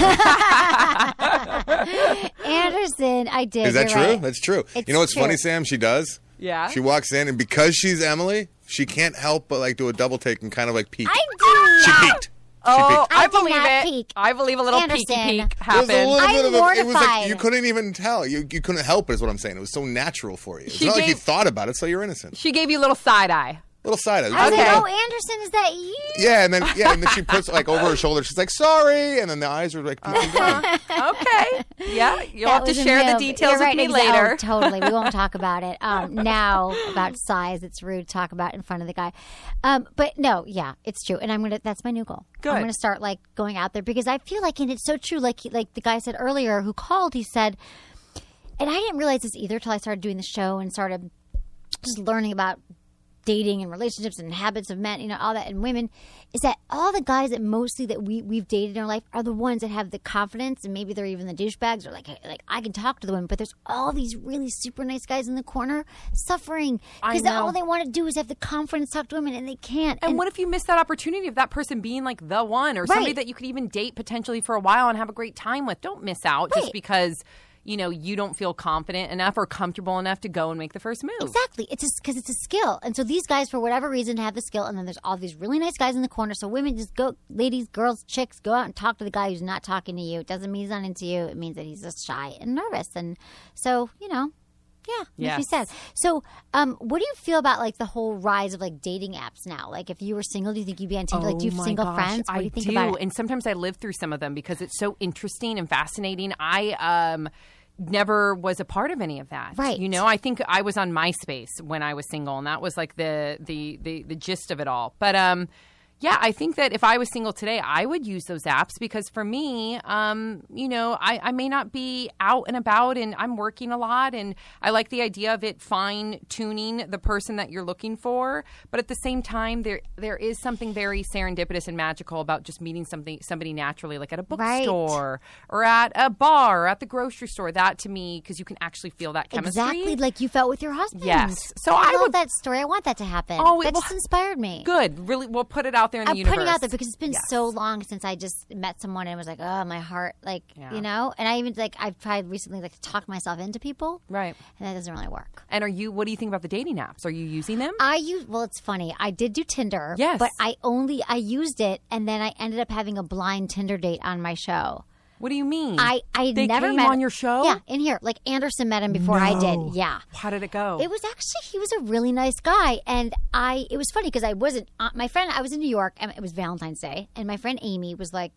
Anderson, I did. Is that You're true? right. That's true. It's You know what's true. funny, Sam? She does. Yeah. She walks in, and because she's Emily, she can't help but like do a double take and kind of like peek. I do. She not. peeked. She Oh, peeked. I I, did believe not it. peek. I believe a little Anderson. peeky peek There was happened. a little I'm bit of a, it was like mortified. you couldn't even tell. You you couldn't help it is what I'm saying. It was so natural for you. It's She not like you gave- thought about it, so you're innocent. She gave you a little side eye. Little side eye. I was Okay. like, oh, Anderson, is that you? Yeah, and then yeah, and then she puts like over her shoulder. She's like, "Sorry," and then the eyes are like peeking down. Okay. Yeah. You'll That have to was a share the move. details You're right, with me exa- later. Oh, totally. We won't talk about it. Um, now about size, it's rude to talk about in front of the guy. Um, but no, yeah, it's true, and I'm gonna. That's my new goal. Good. I'm gonna start like going out there because I feel like, and it's so true. Like like the guy said earlier, who called, he said, and I didn't realize this either till I started doing the show and started just learning about dating and relationships and habits of men, you know, all that, and women, is that all the guys that mostly that we, we've dated in our life are the ones that have the confidence, and maybe they're even the douchebags, or like, like I can talk to the women, but there's all these really super nice guys in the corner suffering I because know. all they want to do is have the confidence to talk to women, and they can't. And what if you miss that opportunity of that person being like the one or somebody Right. that you could even date potentially for a while and have a great time with? Don't miss out just Right. because, you know, you don't feel confident enough or comfortable enough to go and make the first move. Exactly. It's because it's a skill. And so these guys, for whatever reason, have the skill. And then there's all these really nice guys in the corner. So women just go, ladies, girls, chicks, go out and talk to the guy who's not talking to you. It doesn't mean he's not into you. It means that he's just shy and nervous. And so, you know, yeah, makes me Yes. sad. So um, what do you feel about like the whole rise of like dating apps now? Like if you were single, do you think you'd be on Tinder? like do you have Oh my single gosh, friends? What I do you think do. about it? And sometimes I live through some of them because it's so interesting and fascinating. I um never was a part of any of that. Right. You know, I think I was on MySpace when I was single, and that was like the the the, the gist of it all. But um yeah, I think that if I was single today, I would use those apps because for me, um, you know, I, I may not be out and about and I'm working a lot, and I like the idea of it fine tuning the person that you're looking for. But at the same time, there there is something very serendipitous and magical about just meeting something somebody naturally, like at a bookstore or at a bar or at the grocery store. That to me, because you can actually feel that chemistry. Exactly like you felt with your husband. Yes. So I, I love would- that story. I want that to happen. Oh, it- that well, just inspired me. Good. Really, we'll put it out there in the I'm universe. putting it out there because it's been Yes. so long since I just met someone and was like, oh, my heart, like, Yeah. you know? And I even, like, I've tried recently, like, to talk myself into people. Right. And that doesn't really work. And are you? What do you think about the dating apps? Are you using them? I use, well, it's funny. I did do Tinder. Yes. But I only, I used it and then I ended up having a blind Tinder date on my show. What do you mean? I, I they never came met on your show. Yeah, in here. Like, Anderson met him before I No. did. Yeah. How did it go? It was actually, he was a really nice guy. And I, it was funny because I wasn't, uh, my friend, I was in New York and it was Valentine's Day. And my friend Amy was like,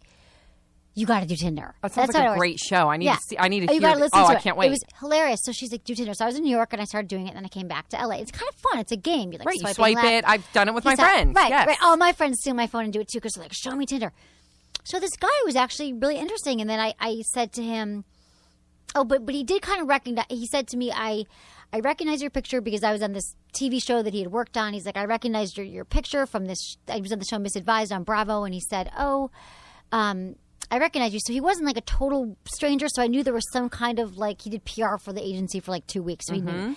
you got to do Tinder. That sounds That's like what a it was. great show. I need Yeah. to see. I need to Oh, you hear. gotta th- listen oh, to I it. can't wait. It was hilarious. So she's like, do Tinder. So I was in New York and I started doing it, and then I came back to L A. It's kind of fun. It's a game. You like right. You swiping swipe left. it. I've done it with my He's like- friends. Right, Yes. right. All my friends steal my phone and do it too because they're like, show me Tinder. So this guy was actually really interesting, and then I, I said to him, oh, but but he did kind of recognize. He said to me, I I recognize your picture because I was on this T V show that he had worked on. He's like, I recognized your your picture from this. I was on the show Misadvised on Bravo, and he said, oh, um. I recognize you. So he wasn't like a total stranger. So I knew there was some kind of like, he did P R for the agency for like two weeks. So he knew.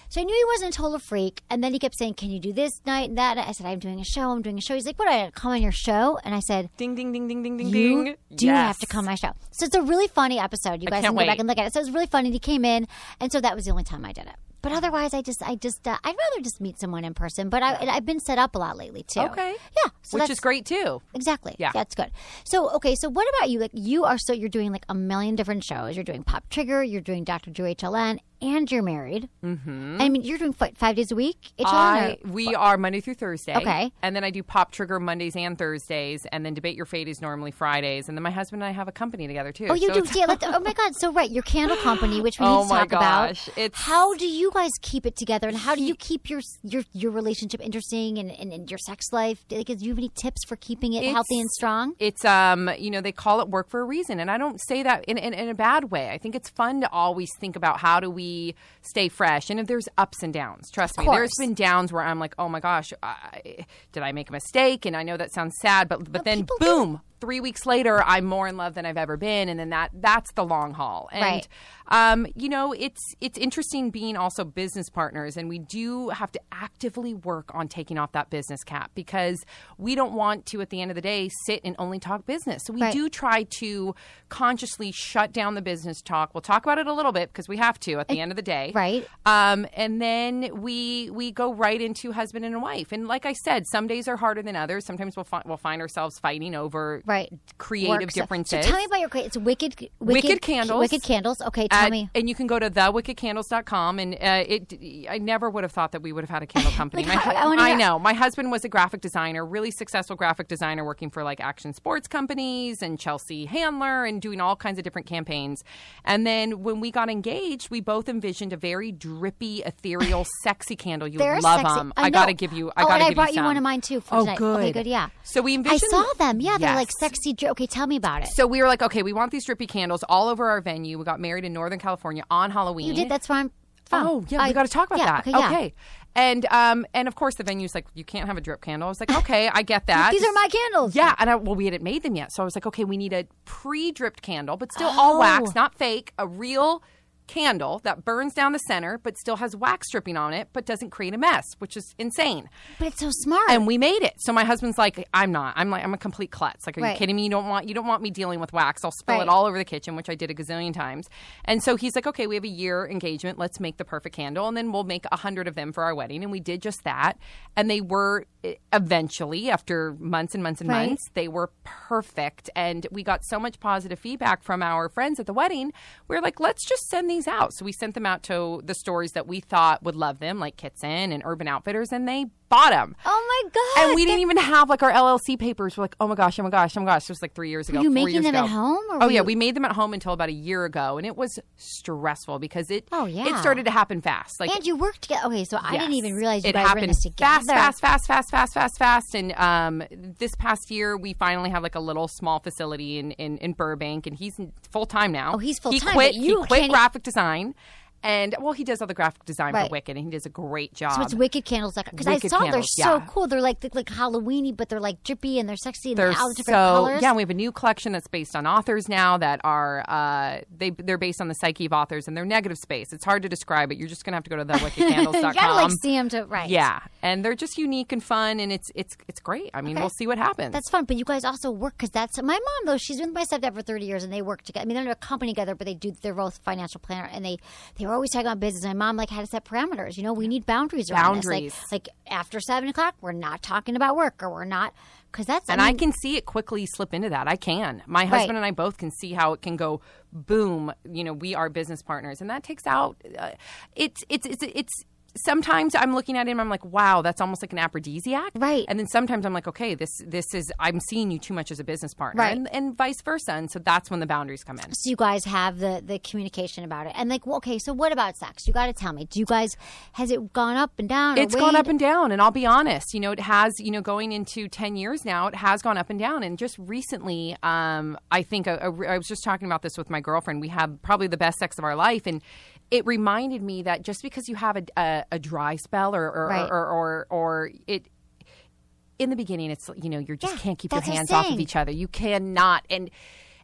So I knew he wasn't a total freak. And then he kept saying, can you do this night and that? I said, I'm doing a show. I'm doing a show. He's like, what, I come on your show? And I said, ding, ding, ding, ding, ding, ding, you ding. do yes. have to come on my show. So it's a really funny episode. You guys can go wait. back and look at it. So it was really funny. And he came in. And so that was the only time I did it. But otherwise, I just, I just, uh, I'd rather just meet someone in person. But I, I've been set up a lot lately too. Okay. Yeah. So Which is great too. Exactly. Yeah. That's good. So, okay. So what about you? Like you are, so you're doing like a million different shows. You're doing Pop Trigger. You're doing Doctor Drew H L N. And you're married. Mm-hmm. I mean, you're doing what, five days a week? H L N I, or, we are Monday through Thursday. Okay. And then I do Pop Trigger Mondays and Thursdays. And then Debate Your Fate is normally Fridays. And then my husband and I have a company together too. Oh, you so do? it's- Yeah. Like, oh my God. So right, your candle company, which we Oh need to my talk gosh. about. It's- How do you guys keep it together, and how do you keep your your your relationship interesting and, and, and your sex life? Like, do you have any tips for keeping it It's- healthy and strong? It's, um, you know, they call it work for a reason. And I don't say that in, in, in a bad way. I think it's fun to always think about how do we stay fresh. And if there's ups and downs, trust me, there's been downs where I'm like, oh my gosh, I, did I make a mistake? And I know that sounds sad, but, but, but then boom. Do. Three weeks later, I'm more in love than I've ever been, and then that that's the long haul. And right. um, you know, it's it's interesting being also business partners, and we do have to actively work on taking off that business cap because we don't want to, at the end of the day, sit and only talk business. So we right. do try to consciously shut down the business talk. We'll talk about it a little bit because we have to at the it, end of the day, right? Um, and then we we go right into husband and wife. And like I said, some days are harder than others. Sometimes we'll fi- we'll find ourselves fighting over. Right. Creative Works. differences. So tell me about your it's wicked wicked, wicked candles. Wicked candles. Okay, tell uh, me. And you can go to the wicked candles dot com and uh, it I never would have thought that we would have had a candle company. like, My, how, I, I know. My husband was a graphic designer, really successful graphic designer working for like action sports companies and Chelsea Handler and doing all kinds of different campaigns. And then when we got engaged, we both envisioned a very drippy, ethereal, sexy candle. You They're would love sexy. them. I, I got to give you I oh, got to and give I brought you you some. one of mine too for oh, tonight. good. Okay, good, yeah. So we envisioned I saw them. Yeah, yes. they're like sexy. Okay, tell me about it. So we were like, okay, we want these drippy candles all over our venue. We got married in Northern California on Halloween. You did? That's where I'm from. Oh, yeah, I, we got to talk about yeah, that. Okay, yeah. okay. And um, and of course the venue's like, you can't have a drip candle. I was like, okay, I get that. These are my candles. Yeah, and I, well, we hadn't made them yet, so I was like, okay, we need a pre-dripped candle, but still Oh. all wax, not fake, a real candle that burns down the center but still has wax dripping on it but doesn't create a mess, which is insane. But it's so smart. And we made it. So my husband's like, I'm not. I'm like, I'm a complete klutz. Like, are right. you kidding me? You don't want you don't want me dealing with wax. I'll spill right. it all over the kitchen, which I did a gazillion times. And so he's like, okay, we have a year engagement. Let's make the perfect candle, and then we'll make a hundred of them for our wedding. And we did just that. And they were eventually, after months and months and right. months, they were perfect. And we got so much positive feedback from our friends at the wedding. We were like, let's just send these out. So we sent them out to the stores that we thought would love them, like Kitson and Urban Outfitters, and they bought them. Oh my God. And we didn't even have like our L L C papers. We're like, oh my gosh, oh my gosh, oh my gosh. It was like three years ago. Were you four making years them ago. at home? Or oh were yeah, you... we made them at home until about a year ago, and it was stressful because it. Oh yeah. It started to happen fast. Like, and you worked together. Okay, so I yes, didn't even realize you it guys were in happened this together. fast, fast, fast, fast, fast, fast, fast. And um, this past year, we finally have like a little small facility in in, in Burbank, and he's full time now. Oh, he's full He time. quit. But you he quit can't... graphic design. And, well, he does all the graphic design right. for Wicked, and he does a great job. So it's Wicked Candles. Because I saw Candles, they're so yeah. cool. They're like they're like Halloween-y, but they're like drippy and they're sexy and they're they're all different so, colors. Yeah, and we have a new collection that's based on authors now that are, uh, they, they're based on the psyche of authors, and they're negative space. It's hard to describe it. You're just going to have to go to the wicked candles dot com. You got to like see them to, right. Yeah, and they're just unique and fun, and it's it's it's great. I mean, okay. we'll see what happens. That's fun, but you guys also work, because that's, my mom though, she's been with my stepdad for thirty years, and they work together. I mean, they're in a company together, but they do, they're both financial planner, and they, they were always talking about business. My mom like had to set parameters. You know, we need boundaries around Boundaries. this. Like, like after seven o'clock, we're not talking about work, or we're not, because that's, and I, I mean, can see it quickly slip into that. I can. My husband right. and I both can see how it can go boom. You know, we are business partners, and that takes out. Uh, it's it's it's it's. Sometimes I'm looking at him, I'm like, wow, that's almost like an aphrodisiac. Right. And then sometimes I'm like, okay, this this is, I'm seeing you too much as a business partner. Right. And, and vice versa. And so that's when the boundaries come in. So you guys have the, the communication about it. And like, well, okay, so what about sex? You got to tell me. Do you guys, has it gone up and down? Or It's gone weighed? up and down. And I'll be honest, you know, it has, you know, going into ten years now, it has gone up and down. And just recently, um, I think a, a, I was just talking about this with my girlfriend. We had probably the best sex of our life. And it reminded me that just because you have a, a, a dry spell or or, right. or, or, or, or it, in the beginning, it's, you know, you just yeah, can't keep your that's what I'm hands off of saying. each other. You cannot. And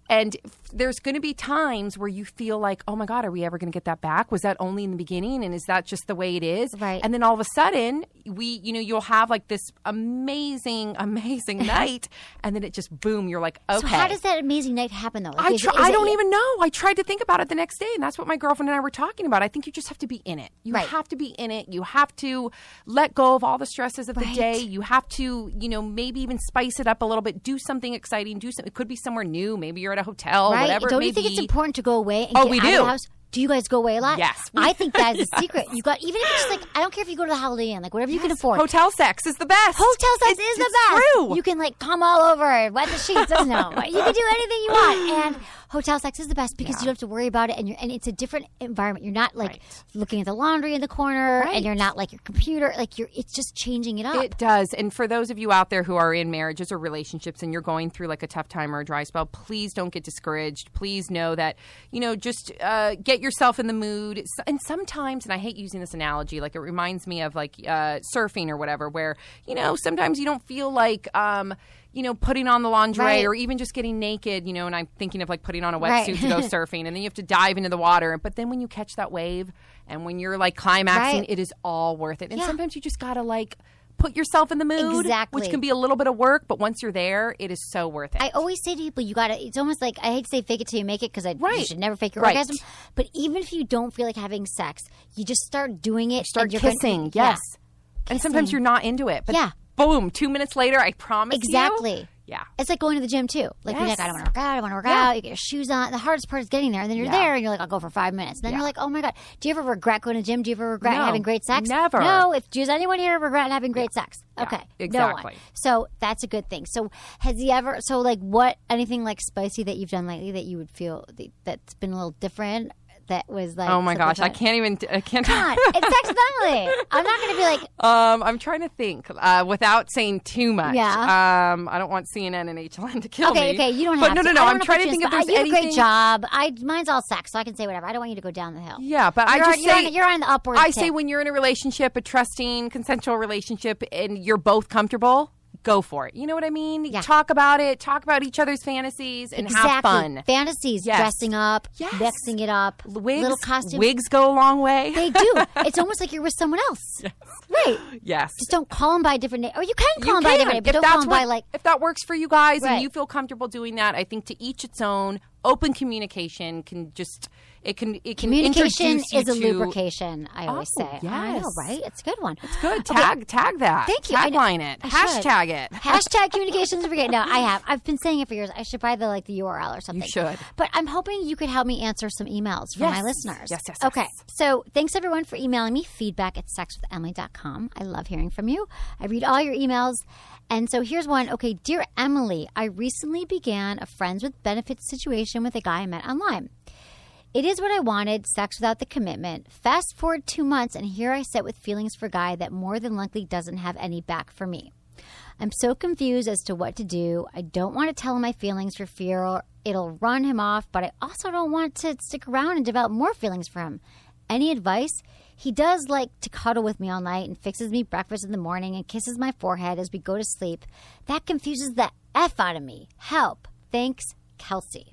And there's going to be times where you feel like, oh my God, are we ever going to get that back? Was that only in the beginning? And is that just the way it is? Right. And then all of a sudden, we, you know, you'll have like this amazing, amazing night. And then it just, boom, you're like, okay. So how does that amazing night happen though? Like, I, is try, it- is I it- don't even know. I tried to think about it the next day. And that's what my girlfriend and I were talking about. I think you just have to be in it. You Right. have to be in it. You have to let go of all the stresses of the Right. day. You have to, you know, maybe even spice it up a little bit. Do something exciting. Do something. It could be somewhere new. Maybe you're at a hotel. Right? Whatever. Don't it may you think be. it's important to go away and Oh, get we out do. of the house? Do you guys go away a lot? Yes. I think that is the secret. You got even if it's just like I don't care if you go to the Holiday Inn, like whatever you can afford. Hotel sex is the best. Hotel sex It's- is the it's best. True. You can like come all over, wet the sheets. Doesn't know. You can do anything you want, and hotel sex is the best because Yeah. you don't have to worry about it, and you're and it's a different environment. You're not like Right. looking at the laundry in the corner, Right. and you're not like your computer. Like you're, it's just changing it up. It does. And for those of you out there who are in marriages or relationships and you're going through like a tough time or a dry spell, please don't get discouraged. Please know that, you know, just uh, get yourself in the mood. S- And sometimes, and I hate using this analogy, like it reminds me of like uh, surfing or whatever, where, you know, sometimes you don't feel like, um, you know, putting on the lingerie Right. or even just getting naked, you know, and I'm thinking of like putting on a wetsuit Right. to go surfing and then you have to dive into the water. But then when you catch that wave and when you're like climaxing, Right. it is all worth it. And Yeah. sometimes you just got to like put yourself in the mood, Exactly. which can be a little bit of work, but once you're there, it is so worth it. I always say to people, you got to, it's almost like, I hate to say fake it till you make it because I you Right. should never fake your Right. orgasm. But even if you don't feel like having sex, you just start doing it. Start and you're gonna- kissing, yeah. yes. And sometimes Kissing. you're not into it, but Yeah. boom, two minutes later, I promise you. Exactly. Yeah. It's like going to the gym too. Like you're Yes. like, I don't want to work out. I want to work Yeah. out. You get your shoes on. The hardest part is getting there, and then you're Yeah. there, and you're like, I'll go for five minutes. And then Yeah. you're like, oh my god. Do you ever regret going to the gym? Do you ever regret No, having great sex? never. No. If does anyone here regret having great sex? Yeah, Okay. exactly. No one. So that's a good thing. So has he ever? So like, what? Anything like spicy that you've done lately that you would feel that, that's been a little different? That was like, Oh my something gosh, I that- can't even. I can't. God, it's sex with Emily. I'm not going to be like, Um, I'm trying to think uh, without saying too much. Yeah. Um, I don't want C N N and H L N to kill okay, me. okay, you don't but have no, to. no, no. I don't I'm wanna trying put to you in think if the there's spot. You have anything. a great job. I mine's all sex, so I can say whatever. I don't want you to go down the hill. Yeah, but I You're just on, you're say on, you're on the upward. I tip. say when you're in a relationship, a trusting, consensual relationship, and you're both comfortable, go for it. You know what I mean? Yeah. Talk about it. Talk about each other's fantasies and exactly. have fun. Fantasies, Yes. dressing up, Yes. mixing it up, Wigs, little costumes. wigs go a long way. They do. It's almost like you're with someone else. Right. Yes. Just don't call them by a different name. Or you can call You them by a can. different name, but If don't that's call them by what- like. if that works for you guys Right. and you feel comfortable doing that, I think to each its own. Open communication can just it can it can Communication introduce you is a to, lubrication, I always Oh, say. I know, yes. right? It's a good one. It's good. Okay. Tag tag that. Thank you. I know- Tagline it. I should. Hashtag it. Hashtag communications lubricate. No, I have. I've been saying it for years. I should buy the like the U R L or something. You should. But I'm hoping you could help me answer some emails from Yes. my listeners. Yes, yes, yes. Okay. So thanks everyone for emailing me. Feedback at sex with emily dot com. I love hearing from you. I read all your emails. And so here's one. Okay, dear Emily, I recently began a friends with benefits situation with a guy I met online. It is what I wanted, sex without the commitment. Fast forward two months, and here I sit with feelings for a guy that more than likely doesn't have any back for me. I'm so confused as to what to do. I don't want to tell him my feelings for fear it'll run him off, but I also don't want to stick around and develop more feelings for him. Any advice? He does like to cuddle with me all night and fixes me breakfast in the morning and kisses my forehead as we go to sleep. That confuses the F out of me. Help. Thanks, Kelsey.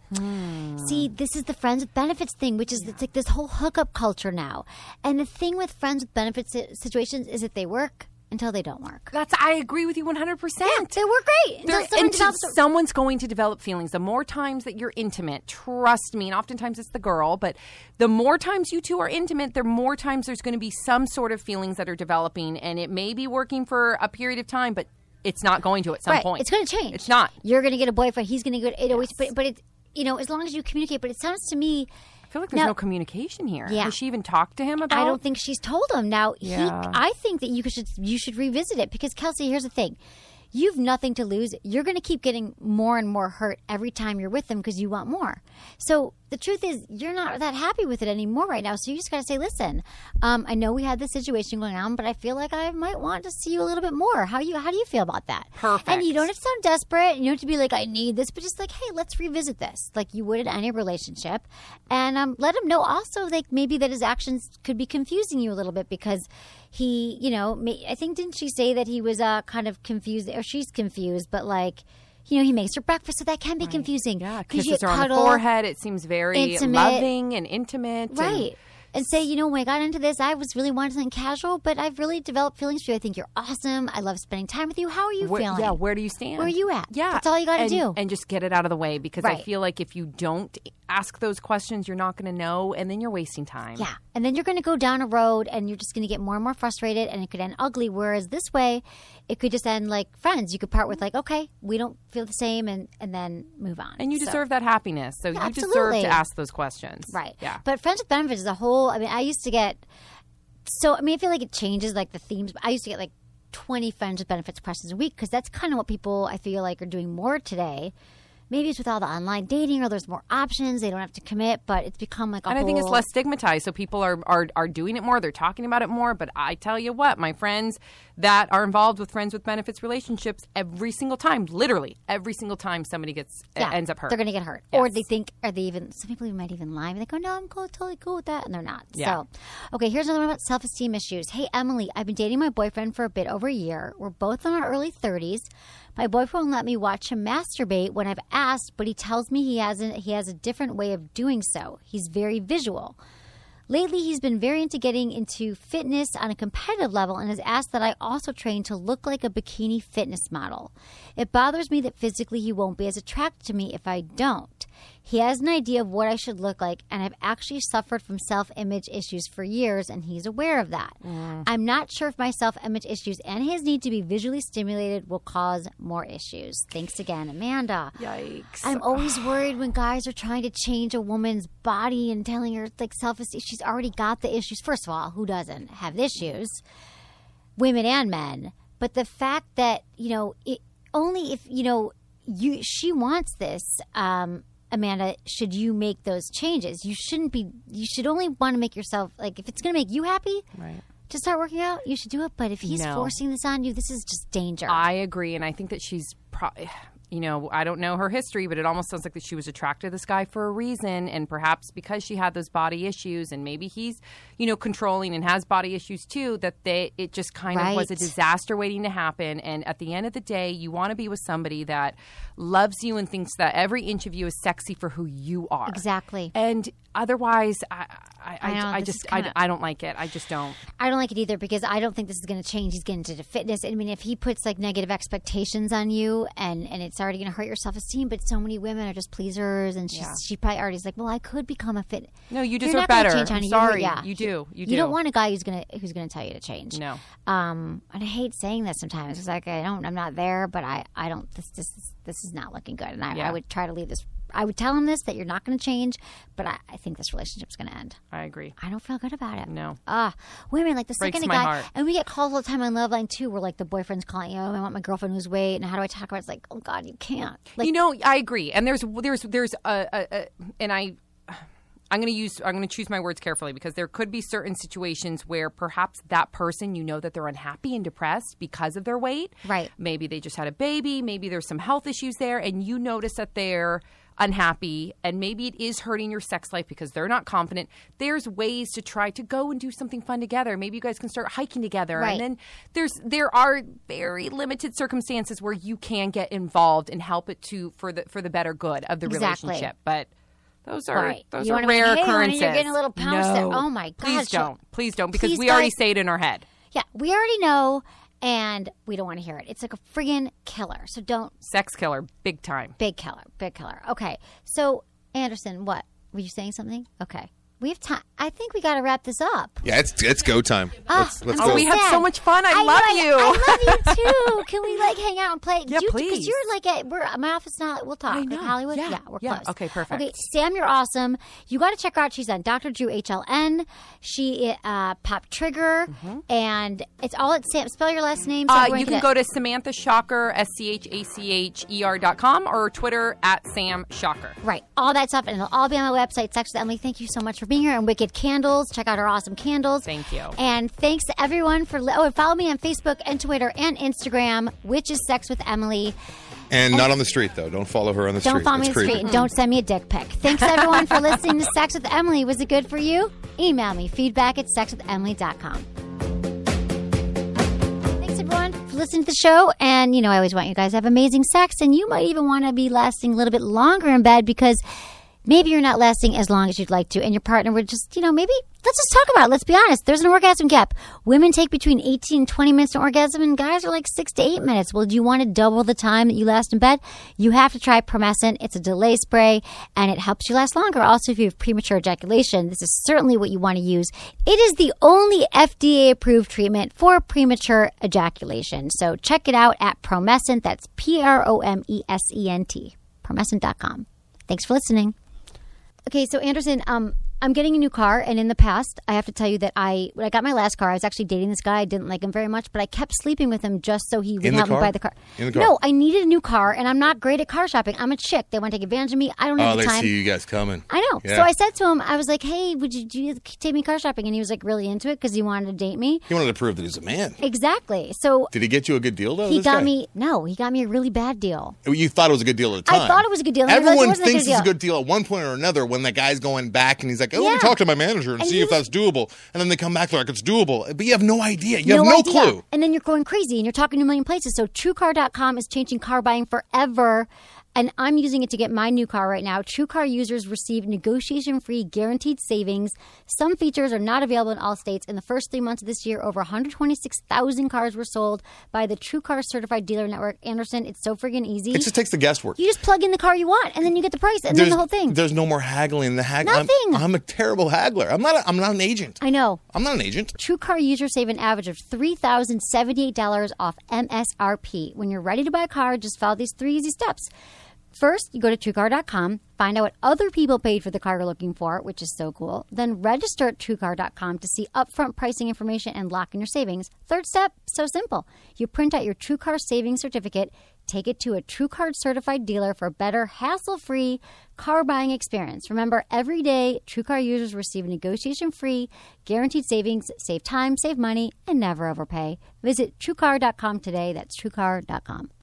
Hmm. See, this is the friends with benefits thing, which is yeah. it's like this whole hookup culture now. And the thing with friends with benefits situations is that they work until they don't work. That's I agree with you one hundred percent. Yeah, they work great. Until They're, someone until develops a- someone's going to develop feelings. The more times that you're intimate, trust me, and oftentimes it's the girl, but the more times you two are intimate, the more times there's going to be some sort of feelings that are developing, and it may be working for a period of time, but it's not going to at some right. point. It's going to change. It's not. You're going to get a boyfriend. He's going to get it. Always, but but it, you know, as long as you communicate. But it sounds to me. I feel like there's now, no communication here. Yeah. Has she even talked to him about? I don't think she's told him. Now, Yeah. he, I think that you should you should revisit it because Kelsey, here's the thing. You've nothing to lose. You're going to keep getting more and more hurt every time you're with them because you want more. So the truth is you're not that happy with it anymore right now. So you just got to say, listen, um, I know we had this situation going on, but I feel like I might want to see you a little bit more. How you how do you feel about that? Perfect. And you don't have to sound desperate. You don't have to be like, I need this, but just like, hey, let's revisit this like you would in any relationship. And um, let him know also like maybe that his actions could be confusing you a little bit because he, you know, may, I think didn't she say that he was uh, kind of confused or she's confused, but like you know, he makes her breakfast, so that can be Right. confusing. Yeah, because kisses you are on the cuddle, forehead. It seems very intimate. loving and intimate. and- right? And say, you know, when I got into this, I was really wanting something casual, but I've really developed feelings for you. I think you're awesome. I love spending time with you. How are you Where- feeling? Yeah, where do you stand? Where are you at? Yeah. That's all you got to And- do. And just get it out of the way, because I Right. feel like if you don't ask those questions, you're not going to know, and then you're wasting time. Yeah. And then you're going to go down a road and you're just going to get more and more frustrated, and it could end ugly. Whereas this way, it could just end like friends. You could part with like, okay, we don't feel the same, and, and then move on. And you So- deserve that happiness. So Yeah, you deserve absolutely. to ask those questions. Right. Yeah. But Friends with Benefits is a whole, I mean, I used to get, so, I mean, I feel like it changes like the themes. I used to get like twenty Friends with Benefits questions a week, because that's kind of what people, I feel like, are doing more today. Maybe it's with all the online dating, or there's more options. They don't have to commit, but it's become like a And whole... I think it's less stigmatized, so people are, are are doing it more. They're talking about it more. But I tell you what, my friends that are involved with Friends with Benefits relationships, every single time, literally every single time somebody gets Yeah, ends up hurt, they're going to get hurt. Or Yes. they think, are they even, some people might even lie. They go, no, I'm cool, totally cool with that. And they're not. Yeah. So, okay, here's another one about self-esteem issues. Hey, Emily, I've been dating my boyfriend for a bit over a year. We're both in our early thirties. My boyfriend won't let me watch him masturbate when I've asked, but he tells me he hasn't. He has a different way of doing so. He's very visual. Lately, he's been very into getting into fitness on a competitive level and has asked that I also train to look like a bikini fitness model. It bothers me that physically he won't be as attracted to me if I don't. He has an idea of what I should look like, and I've actually suffered from self-image issues for years, and he's aware of that. Mm. I'm not sure if my self-image issues and his need to be visually stimulated will cause more issues. Thanks again, Amanda. Yikes. I'm always worried when guys are trying to change a woman's body and telling her, like, self-esteem. She's already got the issues. First of all, who doesn't have issues? Women and men. But the fact that, you know, it, only if, you know, you she wants this, um, Amanda, should you make those changes. You shouldn't be, you should only want to make yourself, like, if it's going to make you happy Right. to start working out, you should do it. But if he's No. forcing this on you, this is just danger. I agree, and I think that she's, pro- you know, I don't know her history, but it almost sounds like that she was attracted to this guy for a reason, and perhaps because she had those body issues, and maybe he's, you know, controlling and has body issues too, that they it just kind of was a Right. disaster waiting to happen. And at the end of the day, you want to be with somebody that loves you and thinks that every inch of you is sexy for who you are. Exactly. And otherwise, I, I, I, I know, I this just, is kinda- I, I don't like it. I just don't. I don't like it either, because I don't think this is going to change. He's getting into fitness. I mean, if he puts like negative expectations on you, and, and it's already going to hurt your self-esteem, but so many women are just pleasers, and she's, Yeah. she probably already is like, well, I could become a fit. No, you You're deserve not gonna better. change, I'm honey. sorry. You're- yeah. You do. You do. You don't want a guy who's going to who's going to tell you to change. No. Um, and I hate saying this sometimes. It's like I don't. I'm not there, but I, I don't. This this is this is not looking good, and I, Yeah. I would try to leave this. I would tell him this, that you're not going to change, but I, I think this relationship's going to end. I agree. I don't feel good about it. No. Ah, women, like the Breaks second a my guy, heart. and we get calls all the time on Loveline too, where like the boyfriend's calling, you know, I want my girlfriend who's weight, and how do I talk about it? It's like, oh God, you can't. Like, you know, I agree. And there's there's there's a, a, a and I I'm going to use I'm going to choose my words carefully, because there could be certain situations where perhaps that person, you know, that they're unhappy and depressed because of their weight. Right. Maybe they just had a baby, maybe there's some health issues there, and you notice that they're unhappy, and maybe it is hurting your sex life because they're not confident. There's ways to try to go and do something fun together. Maybe you guys can start hiking together. Right. And then there's there are very limited circumstances where you can get involved and help it to for the for the better good of the Exactly. relationship. But those are Right. those You are wanna be rare like, hey, honey, occurrences. you're getting a little pounce no. there. Oh, my Please gosh. don't. Please don't, because Please, we already guys- say it in our head. yeah, we already know, and we don't want to hear it. It's like a friggin' killer. So don't, Sex killer, big time. big killer, big killer. Okay, so Anderson, what? Were you saying something? Okay. We have time. I think we got to wrap this up. Yeah, it's it's go time. Ah, Let's, let's I'm go. Oh, we have sad. so much fun. I, I love know, you. I, I love you too. Can we like hang out and play? Yeah, you, please. Because you're like at we're my office now. We'll talk. I Like know. Hollywood. Yeah. we're Yeah. close. Okay, perfect. Okay, Sam, you're awesome. You got to check her out. She's on Doctor Drew H L N. She uh, Pop Trigger, and it's all at Sam. Spell your last name. So Uh, everyone you can get go it. to Samantha Shocker, S C H A C H E R dot com, or Twitter at Sam Shocker. Right, all that stuff, and it'll all be on my website, Sex with Emily. Thank you so much for being here. And Wicked Candles, check out our awesome candles. Thank you. And thanks to everyone for. Li- oh, and follow me on Facebook and Twitter and Instagram, which is Sex with Emily. And not on the street, though. Don't follow her on the Don't street. follow me That's on the street, creepy. and don't send me a dick pic. Thanks everyone for listening to Sex with Emily. Was it good for you? Email me feedback at sex with emily dot com. Thanks everyone for listening to the show, and, you know, I always want you guys to have amazing sex, and you might even want to be lasting a little bit longer in bed because maybe you're not lasting as long as you'd like to, and your partner would just, you know, maybe, let's just talk about it. Let's be honest. There's an orgasm gap. Women take between eighteen and twenty minutes to orgasm, and guys are like six to eight minutes. Well, do you want to double the time that you last in bed? You have to try Promescent. It's a delay spray, and it helps you last longer. Also, if you have premature ejaculation, this is certainly what you want to use. It is the only F D A-approved treatment for premature ejaculation. So check it out at Promescent. That's P R O M E S E N T. Promescent dot com. Thanks for listening. Okay, so Anderson, um, I'm getting a new car, and in the past, I have to tell you that I, when I got my last car, I was actually dating this guy. I didn't like him very much, but I kept sleeping with him just so he would help me buy the car. In the car? No, I needed a new car, and I'm not great at car shopping. I'm a chick. They want to take advantage of me. I don't have Oh, the they time. see you guys coming. I know. Yeah. So I said to him, I was like, hey, would you, do you take me car shopping? And he was like really into it because he wanted to date me. He wanted to prove that he's a man. Exactly. So Did he get you a good deal, though? he this got guy? me, no, he got me a really bad deal. You thought it was a good deal at the time. I thought it was a good deal. and I realized it Everyone wasn't a thinks good it's a deal. good deal at one point or another when that guy's going back and he's like, oh, let Yeah. me talk to my manager and, And see he if was- that's doable. And then they come back, they're like, it's doable. But you have no idea. You have no no idea. clue. And then you're going crazy and you're talking to a million places. So True Car dot com is changing car buying forever. And I'm using it to get my new car right now. TrueCar users receive negotiation-free guaranteed savings. Some features are not available in all states. In the first three months of this year, over one hundred twenty-six thousand cars were sold by the TrueCar Certified Dealer Network. Anderson, it's so friggin' easy. It just takes the guesswork. You just plug in the car you want, and then you get the price, and there's, then the whole thing. There's no more haggling. The hag- Nothing. I'm, I'm a terrible haggler. I'm not. A, I'm not an agent. I know. I'm not an agent. TrueCar users save an average of three thousand seventy-eight dollars off M S R P. When you're ready to buy a car, just follow these three easy steps. First, you go to True Car dot com, find out what other people paid for the car you're looking for, which is so cool. Then register at True Car dot com to see upfront pricing information and lock in your savings. Third step, so simple. You print out your TrueCar savings certificate, take it to a TrueCar certified dealer for a better, hassle-free car buying experience. Remember, every day, TrueCar users receive negotiation-free, guaranteed savings, save time, save money, and never overpay. Visit True Car dot com today. That's True Car dot com.